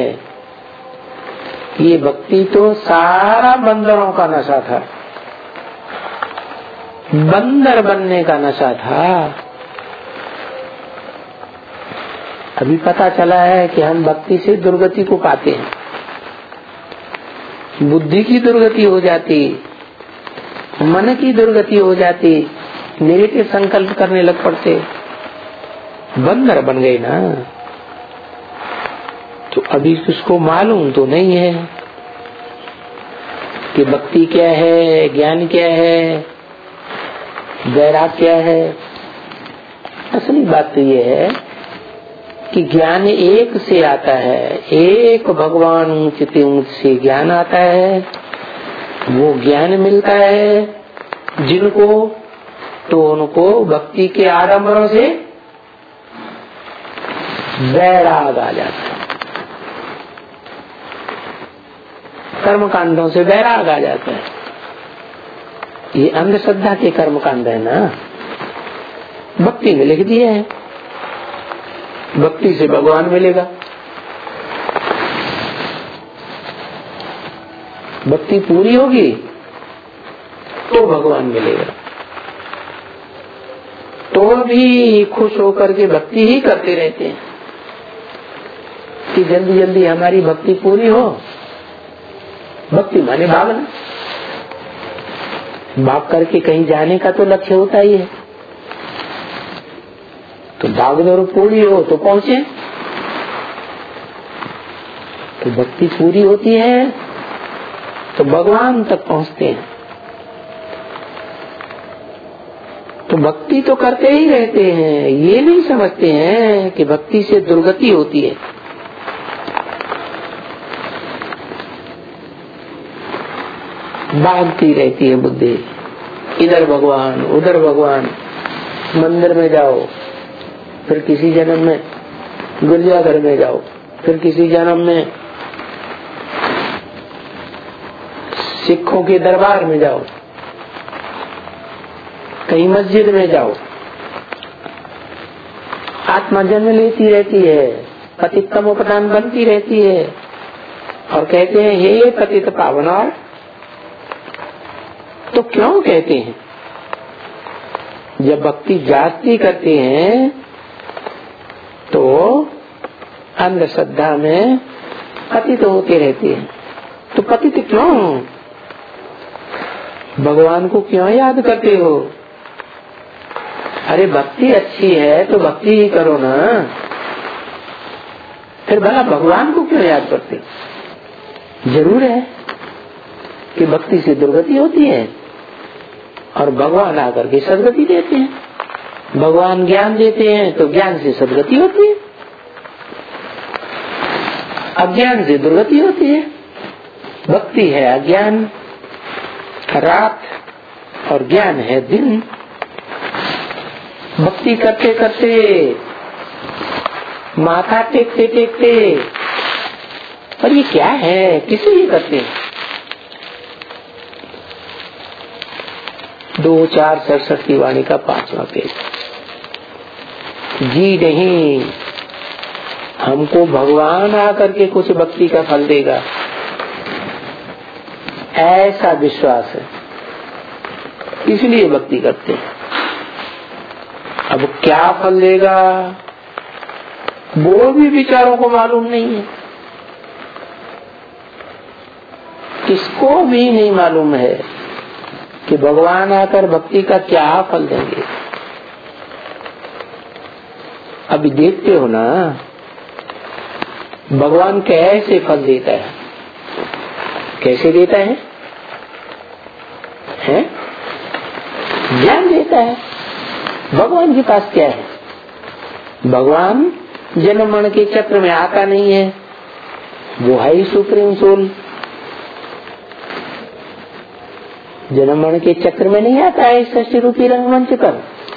ये भक्ति तो सारा बंदरों का नशा था, बंदर बनने का नशा था। अभी पता चला है कि हम भक्ति से दुर्गति को पाते हैं, बुद्धि की दुर्गति हो जाती, मन की दुर्गति हो जाती, नेगेटिव संकल्प करने लग पड़ते, बंदर बन गए ना। तो अभी उसको मालूम तो नहीं है कि भक्ति क्या है, ज्ञान क्या है, वैराग क्या है। असली बात तो ये है कि ज्ञान एक से आता है, एक भगवान ऊंचते ऊंच से ज्ञान आता है। वो ज्ञान मिलता है जिनको, तो उनको भक्ति के आडंबरों से वैराग आ जाता है। कर्म कांडों से वैराग आ जाता है। ये अंधश्रद्धा के कर्म कांड है ना, भक्ति में लिख दिए हैं, भक्ति से भगवान मिलेगा। भक्ति पूरी होगी तो भगवान मिलेगा। तो भी खुश होकर के भक्ति ही करते रहते हैं कि जल्दी जल्दी हमारी भक्ति पूरी हो। भक्ति माने भागना, भाग करके कहीं जाने का तो लक्ष्य होता ही है। तो भागदौड़ पूरी हो तो पहुंचे। तो भक्ति पूरी होती है तो भगवान तक पहुंचते हैं। तो भक्ति तो करते ही रहते हैं, ये नहीं समझते हैं कि भक्ति से दुर्गति होती है। भागती रहती है बुद्धि, इधर भगवान उधर भगवान। मंदिर में जाओ, फिर किसी जन्म में गिरजाघर में जाओ, फिर किसी जन्म में सिखों के दरबार में जाओ, कहीं मस्जिद में जाओ। आत्मा जन्म लेती रहती है, पतितम उपदान बनती रहती है और कहते हैं हे पतित पावनार। तो क्यों कहते हैं? जब भक्ति जागती करते हैं तो अंधश्रद्धा में पतित होते रहते हैं। तो पतित क्यों? भगवान को क्यों याद करते हो? अरे भक्ति अच्छी है तो भक्ति ही करो ना, फिर भला भगवान को क्यों याद करते? जरूर है कि भक्ति से दुर्गति होती है और भगवान आकर के सदगति देते हैं। भगवान ज्ञान देते हैं तो ज्ञान से सदगति होती है, अज्ञान से दुर्गति होती है। भक्ति है अज्ञान रात और ज्ञान है दिन। भक्ति करते करते माथा टेकते टेकते, पर ये क्या है, किसे ये करते हैं? दो चार सड़सठ की वाणी का पांचवा पेज। जी नहीं, हमको भगवान आकर के कुछ भक्ति का फल देगा ऐसा विश्वास है, इसलिए भक्ति करते हैं। अब क्या फल देगा वो भी विचारों को मालूम नहीं है, किसको भी नहीं मालूम है कि भगवान आकर भक्ति का क्या फल देंगे। अभी देखते हो ना भगवान कैसे फल देता है, कैसे देता है, है? ज्ञान देता है। भगवान के पास क्या है? भगवान जन्म मरण के चक्र में आता नहीं है, वो है ही सुप्रीम सोल। जन्म मरण के चक्र में नहीं आता है सृष्टि रूपी रंगमंच पर,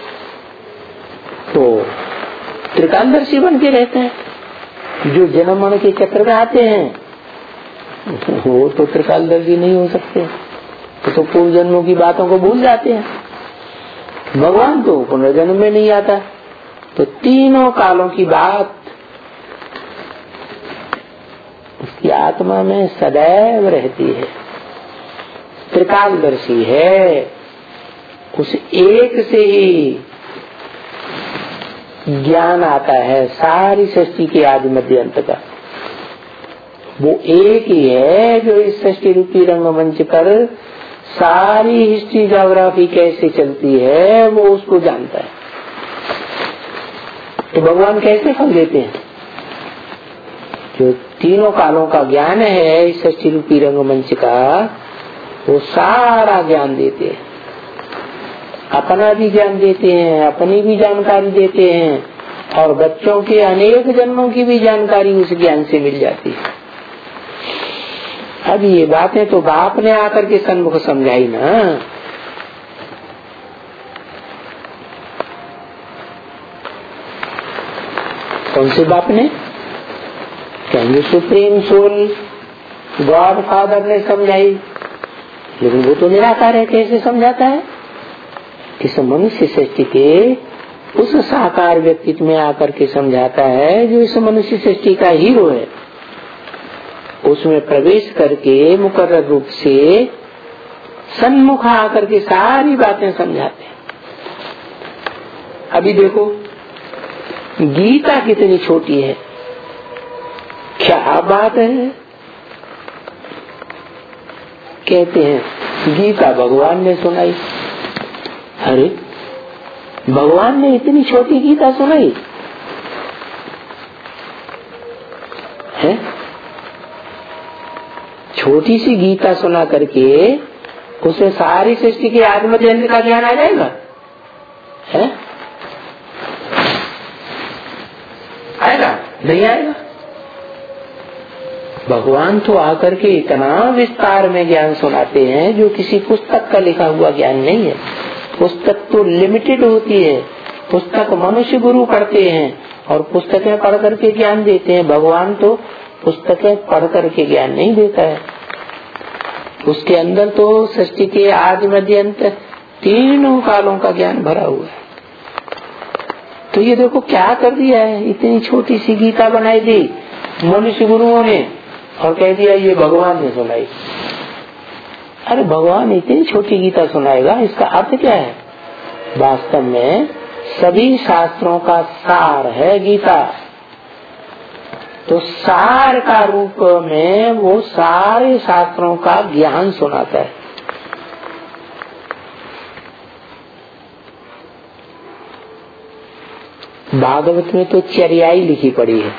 तो त्रिकालदर्शी बन के रहता है। जो जन्म मरण के चक्र में आते हैं वो तो त्रिकालदर्शी नहीं हो सकते, तो, तो पूर्व जन्मों की बातों को भूल जाते हैं। भगवान तो पुनर्जन्म में नहीं आता, तो तीनों कालों की बात उसकी आत्मा में सदैव रहती है। त्रिकालदर्शी है, उस एक से ही ज्ञान आता है सारी सृष्टि के आदि मध्य अंत का। वो एक ही है जो इस सृष्टि रूपी रंगमंच पर सारी हिस्ट्री ज्योग्राफी कैसे चलती है वो उसको जानता है। तो भगवान कैसे फल देते हैं? जो तीनों कालों का ज्ञान है इस सृष्टि रूपी रंगमंच का, वो सारा ज्ञान देते हैं। अपना भी ज्ञान देते हैं, अपनी भी जानकारी देते हैं और बच्चों के अनेक जन्मों की भी जानकारी उस ज्ञान से मिल जाती है। अब ये बातें तो बाप ने आकर के सन्मुख समझाई ना। कौन से बाप ने? कहेंगे सुप्रीम सोल गॉड फादर ने समझाई, लेकिन वो तो निराकार है, कैसे समझाता है? इस मनुष्य सृष्टि के उस साकार व्यक्तित्व में आकर के समझाता है जो इस मनुष्य सृष्टि का हीरो है। उसमें प्रवेश करके मुकर्रर रूप से सन्मुख आकर के सारी बातें समझाते हैं। अभी देखो गीता कितनी छोटी है, क्या बात है। कहते हैं गीता भगवान ने सुनाई। अरे भगवान ने इतनी छोटी गीता सुनाई है? छोटी सी गीता सुना करके उसमें सारी सृष्टि के आत्मचंद्र का ज्ञान आ जाएगा? है? आएगा? नहीं आएगा। भगवान तो आकर के इतना विस्तार में ज्ञान सुनाते हैं जो किसी पुस्तक का लिखा हुआ ज्ञान नहीं है। पुस्तक तो लिमिटेड होती है, पुस्तक मनुष्य गुरु पढ़ते हैं और पुस्तकें पढ़ करके ज्ञान देते हैं। भगवान तो पुस्तकें पढ़ करके ज्ञान नहीं देता है, उसके अंदर तो सृष्टि के आदि मध्य अंत तीनों कालों का ज्ञान भरा हुआ है। तो ये देखो क्या कर दिया है, इतनी छोटी सी गीता बनाई दी मनुष्य गुरुओं ने और कह दिया ये भगवान ने सुनाई। अरे भगवान इतनी छोटी गीता सुनाएगा, इसका अर्थ क्या है? वास्तव में सभी शास्त्रों का सार है गीता। तो सार का रूप में वो सारे शास्त्रों का ज्ञान सुनाता है। भागवत में तो चर्याई लिखी पड़ी है,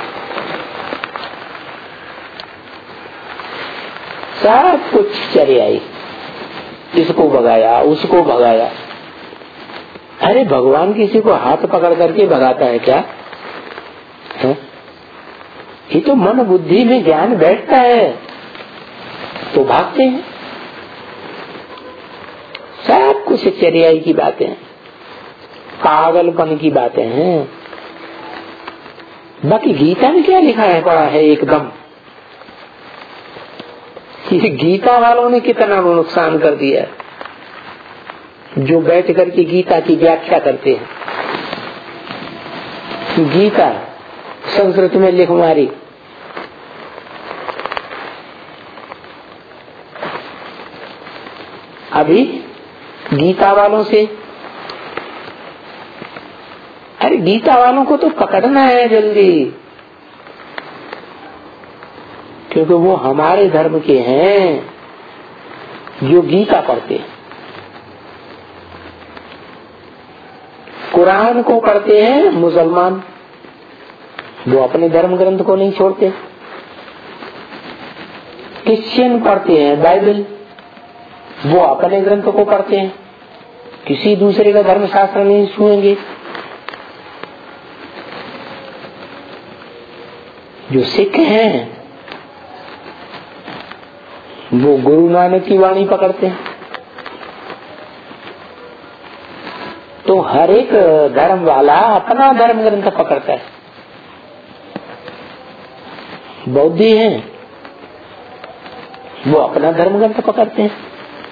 सब कुछ चर्याई, इसको भगाया उसको भगाया। अरे भगवान किसी को हाथ पकड़ करके भगाता है क्या? है? ये तो मन बुद्धि में ज्ञान बैठता है तो भागते हैं। सब कुछ चर्याई की बातें, पागलपन की बातें हैं। बाकी गीता में क्या लिखा है पड़ा है एकदम। ये गीता वालों ने कितना नुकसान कर दिया जो बैठ करके गीता की व्याख्या करते हैं। गीता संस्कृत में लिख मारी, अभी गीता वालों से, अरे गीता वालों को तो पकड़ना है जल्दी, क्योंकि वो हमारे धर्म के हैं जो गीता पढ़ते हैं। कुरान को पढ़ते हैं मुसलमान, वो अपने धर्म ग्रंथ को नहीं छोड़ते। क्रिश्चियन पढ़ते हैं बाइबल, वो अपने ग्रंथ को पढ़ते हैं, किसी दूसरे का धर्म शास्त्र नहीं छुएंगे। जो सिख हैं वो गुरु नानक की वाणी पकड़ते हैं। तो हर एक धर्म वाला अपना धर्म ग्रंथ पकड़ता है। बौद्धी हैं वो अपना धर्म ग्रंथ पकड़ते हैं।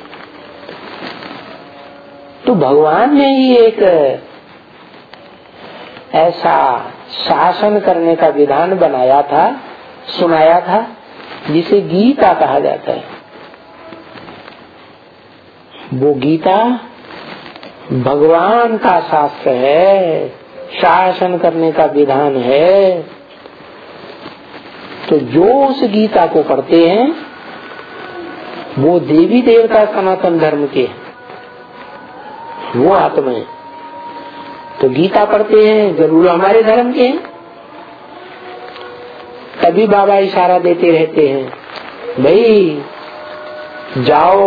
तो भगवान ने ही एक ऐसा शासन करने का विधान बनाया था, सुनाया था, जिसे गीता कहा जाता है। वो गीता भगवान का शास्त्र है, शासन करने का विधान है। तो जो उस गीता को पढ़ते हैं वो देवी देवता सनातन धर्म के, वो आत्मा है। तो गीता पढ़ते हैं जरूर हमारे धर्म के हैं। तभी बाबा इशारा देते रहते हैं, भाई जाओ,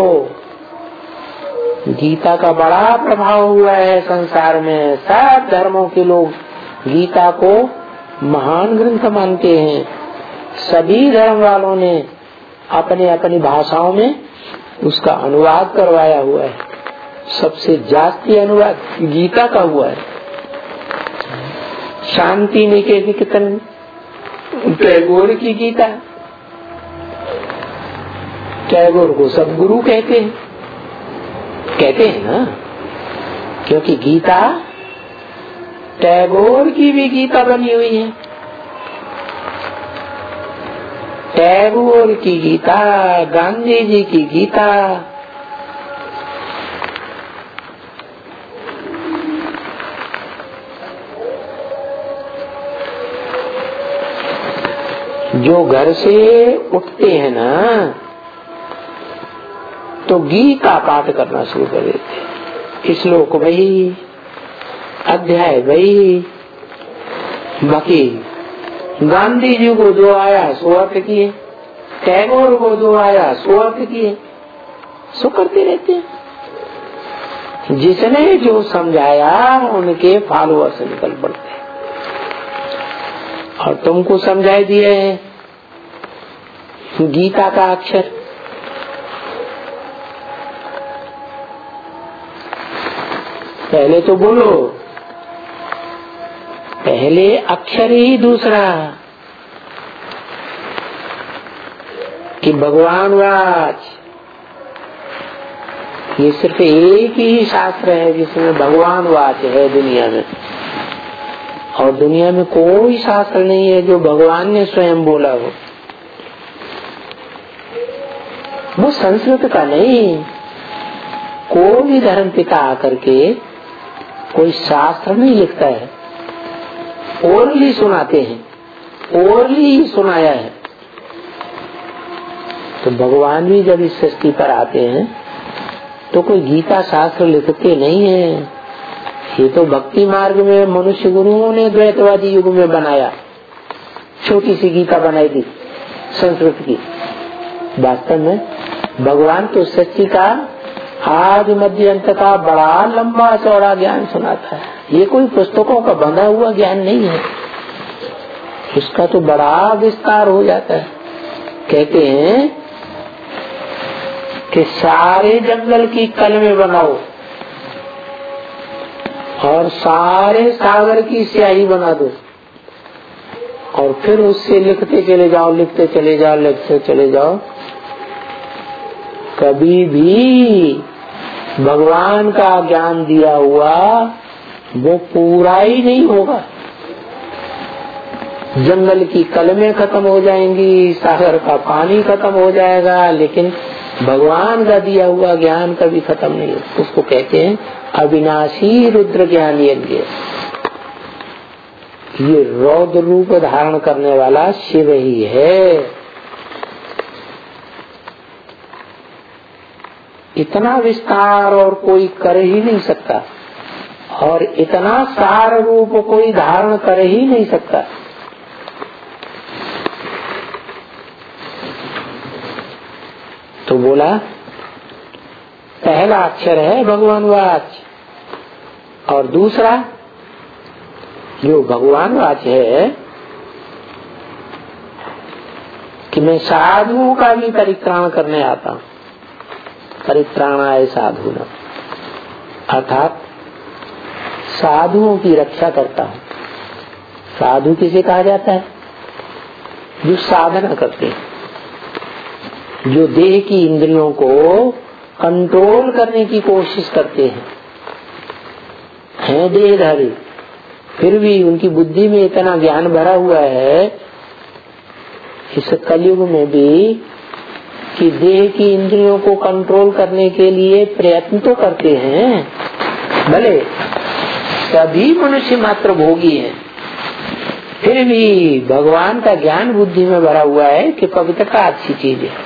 गीता का बड़ा प्रभाव हुआ है संसार में। सब धर्मों के लोग गीता को महान ग्रंथ मानते हैं। सभी धर्म वालों ने अपने अपनी भाषाओं में उसका अनुवाद करवाया हुआ है। सबसे जास्ती अनुवाद गीता का हुआ है। शांति निकेतन टैगोर की गीता, टैगोर को सब गुरु कहते हैं, कहते हैं ना, क्योंकि गीता टैगोर की भी गीता बनी हुई है। टैगोर की गीता, गांधी जी की गीता, जो घर से उठते हैं ना तो गीता पाठ करना शुरू कर देते, श्लोक वही, अध्याय वही। बाकी गांधी जी को जो आया सो अर्थ किए, टैगोर को जो आया सो अर्थ किए, सो करते रहते हैं। जिसने जो समझाया उनके फॉलोअर्स निकल पड़ते हैं। और तुमको समझाई दिए गीता का अक्षर, पहले तो बोलो, पहले अक्षर ही दूसरा कि भगवान वाच। ये सिर्फ एक ही शास्त्र है जिसमें भगवान वाच है दुनिया में, और दुनिया में कोई शास्त्र नहीं है जो भगवान ने स्वयं बोला हो। वो संस्कृत का नहीं, कोई धर्म पिता आकर के कोई शास्त्र नहीं लिखता है, ओरली सुनाते हैं, ओरली ही सुनाया है। तो भगवान भी जब इस सृष्टि पर आते हैं तो कोई गीता शास्त्र लिखते नहीं है। ये तो भक्ति मार्ग में मनुष्य गुरुओं ने द्वैतवादी युग में बनाया, छोटी सी गीता बनाई थी संस्कृत की। वास्तव में भगवान तो सृष्टि का आज मध्य अंत का बड़ा लंबा चौड़ा ज्ञान सुनाता है। ये कोई पुस्तकों का बंधा हुआ ज्ञान नहीं है, इसका तो बड़ा विस्तार हो जाता है। कहते हैं कि सारे जंगल की कलमें बनाओ और सारे सागर की स्याही बना दो, और फिर उससे लिखते चले जाओ, लिखते चले जाओ, लिखते चले जाओ, कभी भी भगवान का ज्ञान दिया हुआ वो पूरा ही नहीं होगा। जंगल की कलमें खत्म हो जाएंगी, सागर का पानी खत्म हो जाएगा, लेकिन भगवान का दिया हुआ ज्ञान कभी खत्म नहीं होता। उसको कहते हैं अविनाशी रुद्र ज्ञान यज्ञ। ये रौद्र रूप धारण करने वाला शिव ही है। इतना विस्तार और कोई कर ही नहीं सकता, और इतना सार रूप कोई धारण कर ही नहीं सकता। तो बोला पहला अक्षर है भगवान वाच, और दूसरा जो भगवान वाच है कि मैं साधुओं का भी परित्राण करने आता हूँ। परित्राणाय साधुना, अर्थात साधुओं की रक्षा करता हूँ। साधु किसे कहा जाता है? जो साधना करते हैं, जो देह की इंद्रियों को कंट्रोल करने की कोशिश करते हैं, हैं देहधारी, फिर भी उनकी बुद्धि में इतना ज्ञान भरा हुआ है इस कलयुग में भी कि देह की इंद्रियों को कंट्रोल करने के लिए प्रयत्न तो करते हैं, भले सभी मनुष्य मात्र भोगी हैं, फिर भी भगवान का ज्ञान बुद्धि में भरा हुआ है कि पवित्रता अच्छी चीज है।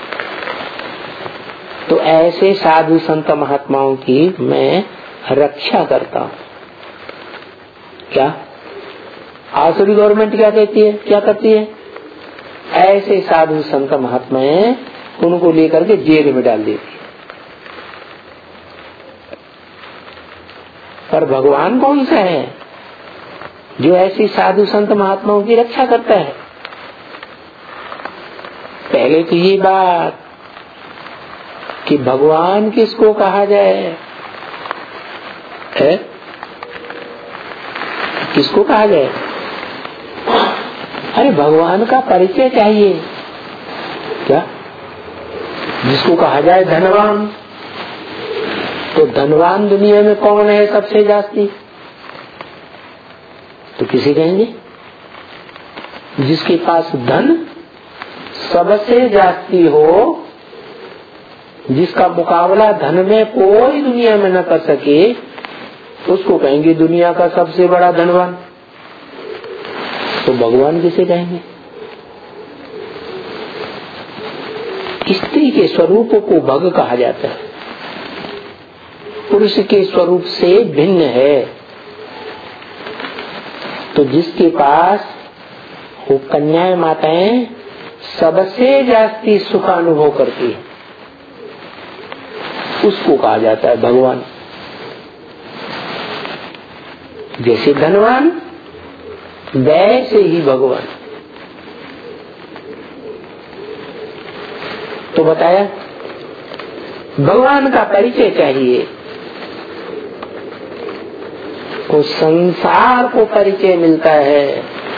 तो ऐसे साधु संत महात्माओं की मैं रक्षा करता हूँ। क्या आसुरी गवर्नमेंट क्या कहती है, क्या करती है? ऐसे साधु संत महात्माएं उनको लेकर के जेल में डाल देती है। पर भगवान कौन सा है जो ऐसी साधु संत महात्माओं की रक्षा करता है? पहले तो ये बात कि भगवान किसको कहा जाए है? किसको कहा जाए? अरे भगवान का परिचय चाहिए। क्या जिसको कहा जाए धनवान, तो धनवान दुनिया में कौन है सबसे जास्ती? तो किसी कहेंगे जिसके पास धन सबसे जास्ती हो, जिसका मुकाबला धन में कोई दुनिया में न कर सके, उसको कहेंगे दुनिया का सबसे बड़ा धनवान। तो भगवान किसे कहेंगे? स्त्री के स्वरूप को भग कहा जाता है, पुरुष के स्वरूप से भिन्न है। तो जिसके पास वो कन्याएं माताएं सबसे जास्ती सुख अनुभव करती है, उसको कहा जाता है भगवान। जैसे धनवान वैसे ही भगवान। तो बताया भगवान का परिचय चाहिए, तो संसार को परिचय मिलता है।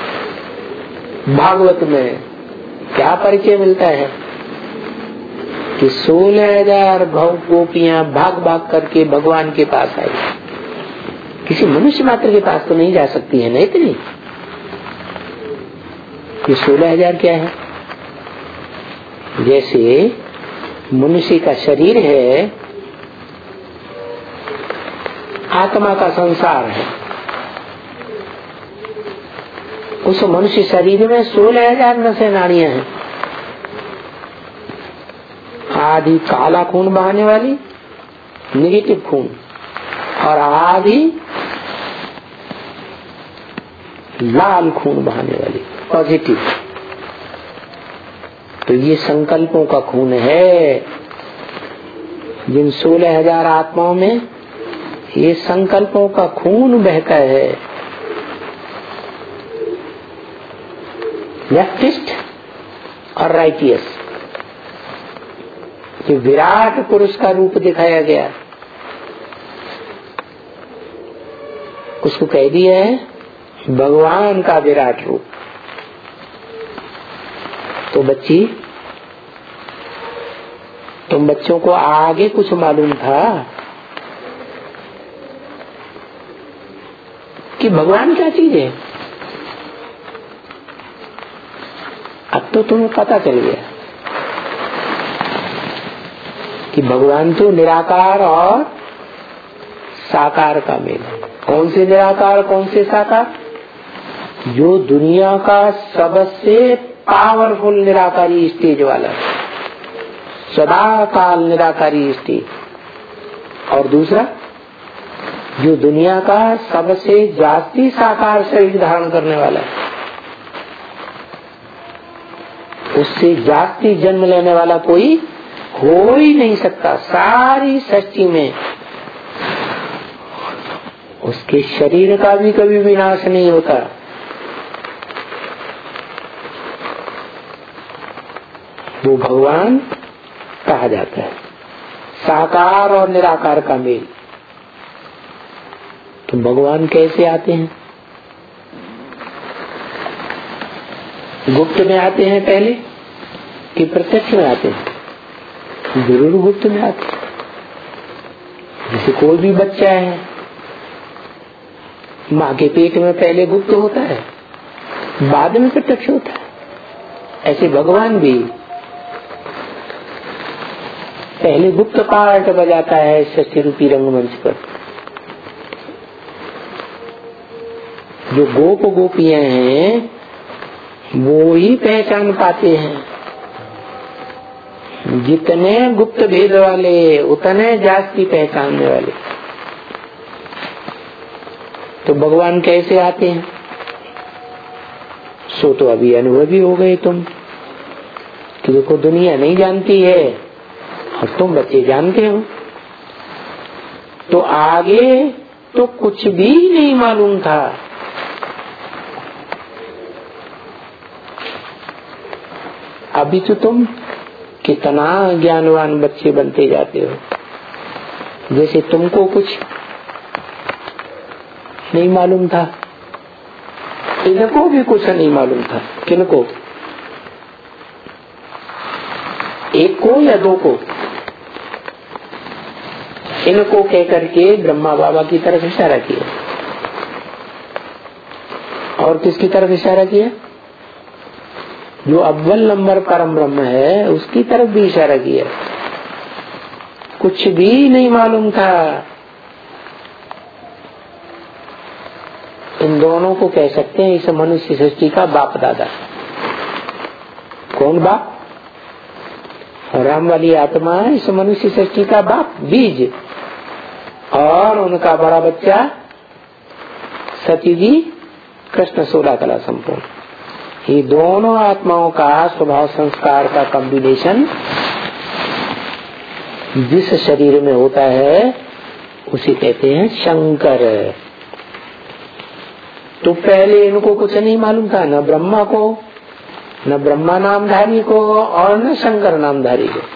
भागवत में क्या परिचय मिलता है कि सोलह हजार भव गोपियां भाग भाग करके भगवान के पास आई। किसी मनुष्य मात्र के पास तो नहीं जा सकती है ना इतनी। ये सोलह हजार क्या है? जैसे मनुष्य का शरीर है, आत्मा का संसार है, उस मनुष्य शरीर में सोलह हजार नसें नाड़ियां हैं। आधी काला खून बहाने वाली निगेटिव खून, और आधी लाल खून बहाने वाली पॉजिटिव। तो ये संकल्पों का खून है। जिन सोलह हजार आत्माओं में ये संकल्पों का खून बहता है। लेफ्टिस्ट और राइटियस, ये विराट पुरुष का रूप दिखाया गया, उसको कह दिया है भगवान का विराट रूप। तो बच्ची, तुम बच्चों को आगे कुछ मालूम था कि भगवान क्या चीज है? अब तो तुम्हें पता चल गया कि भगवान तो निराकार और साकार का मेल है। कौन से निराकार, कौन से साकार? जो दुनिया का सबसे पावरफुल निराकारी स्टेज वाला, सदा काल निराकारी स्टेज, और दूसरा जो दुनिया का सबसे जास्ती साकार शरीर धारण करने वाला है, उससे जास्ती जन्म लेने वाला कोई हो ही नहीं सकता सारी सृष्टि में। उसके शरीर का भी कभी विनाश नहीं होता। वो भगवान कहा जाता है, साकार और निराकार का मेल। तो भगवान कैसे आते हैं? गुप्त में आते हैं पहले कि प्रत्यक्ष में आते हैं? जरूर गुप्त में आते हैं। जैसे कोई भी बच्चा है, माँ के पेट में पहले गुप्त होता है, बाद में प्रत्यक्ष होता है। ऐसे भगवान भी पहले गुप्त पार्ट बजाता है सृष्टि रूपी रंगमंच पर। जो गोप गोपियां हैं वो ही पहचान पाते हैं। जितने गुप्त भेद वाले उतने जास्ती पहचानने वाले। तो भगवान कैसे आते हैं? सो तो अभी अनुभवी हो गए तुम कि देखो दुनिया नहीं जानती है और तुम बच्चे जानते हो। तो आगे तो कुछ भी नहीं मालूम था। अभी तो तुम कितना ज्ञानवान बच्चे बनते जाते हो। जैसे तुमको कुछ नहीं मालूम था, इनको भी कुछ नहीं मालूम था। किनको? एक को या दो को? इनको कह करके ब्रह्मा बाबा की तरफ इशारा किया। और किसकी तरफ इशारा किया? जो अव्वल नंबर परम ब्रह्म है उसकी तरफ भी इशारा किया। कुछ भी नहीं मालूम था। इन दोनों को कह सकते हैं इस मनुष्य सृष्टि का बाप दादा। कौन बाप? राम वाली आत्मा है इस मनुष्य सृष्टि का बाप, बीज, और उनका बड़ा बच्चा सती जी, कृष्ण सोलह कला संपूर्ण। ये दोनों आत्माओं का स्वभाव संस्कार का कॉम्बिनेशन जिस शरीर में होता है उसे कहते हैं शंकर। तो पहले इनको कुछ नहीं मालूम था, न ब्रह्मा को, न ब्रह्मा नामधारी को, और न शंकर नामधारी को।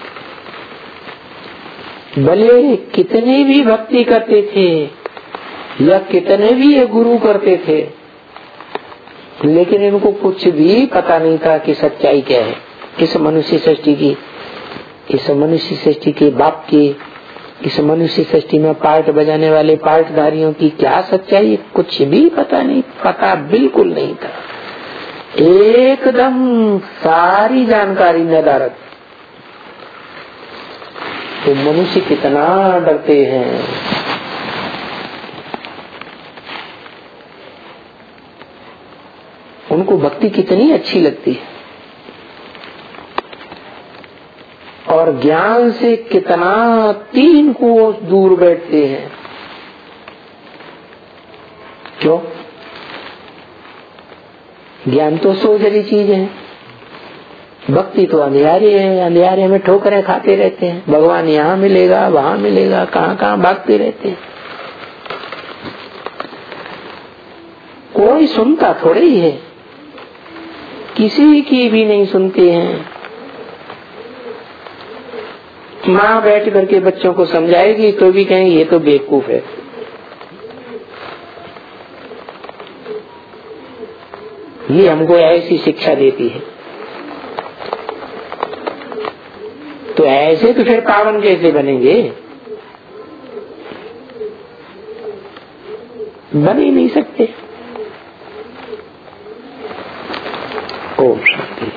भले कितने भी भक्ति करते थे या कितने भी ये गुरु करते थे, लेकिन इनको कुछ भी पता नहीं था कि सच्चाई क्या है इस मनुष्य सृष्टि की, इस मनुष्य सृष्टि के बाप की, इस मनुष्य सृष्टि में पार्ट बजाने वाले पार्टधारियों की क्या सच्चाई, कुछ भी पता नहीं, पता बिल्कुल नहीं था। एकदम सारी जानकारी नदारत। तो मनुष्य कितना डरते हैं। उनको भक्ति कितनी अच्छी लगती है और ज्ञान से कितना तीन कोस दूर बैठते हैं। क्यों? ज्ञान तो सोजरी चीज है, भक्ति तो अंधियारे है, अंधियारे में ठोकरें खाते रहते हैं। भगवान यहाँ मिलेगा वहाँ मिलेगा, कहाँ कहाँ भागते रहते हैं। कोई सुनता थोड़े ही है, किसी की भी नहीं सुनते हैं। माँ बैठ करके बच्चों को समझाएगी तो भी कहेंगे ये तो बेवकूफ है। ये हमको ऐसी शिक्षा देती है। तो ऐसे तो फिर पावन कैसे बनेंगे? बन ही नहीं सकते। ओम शांति।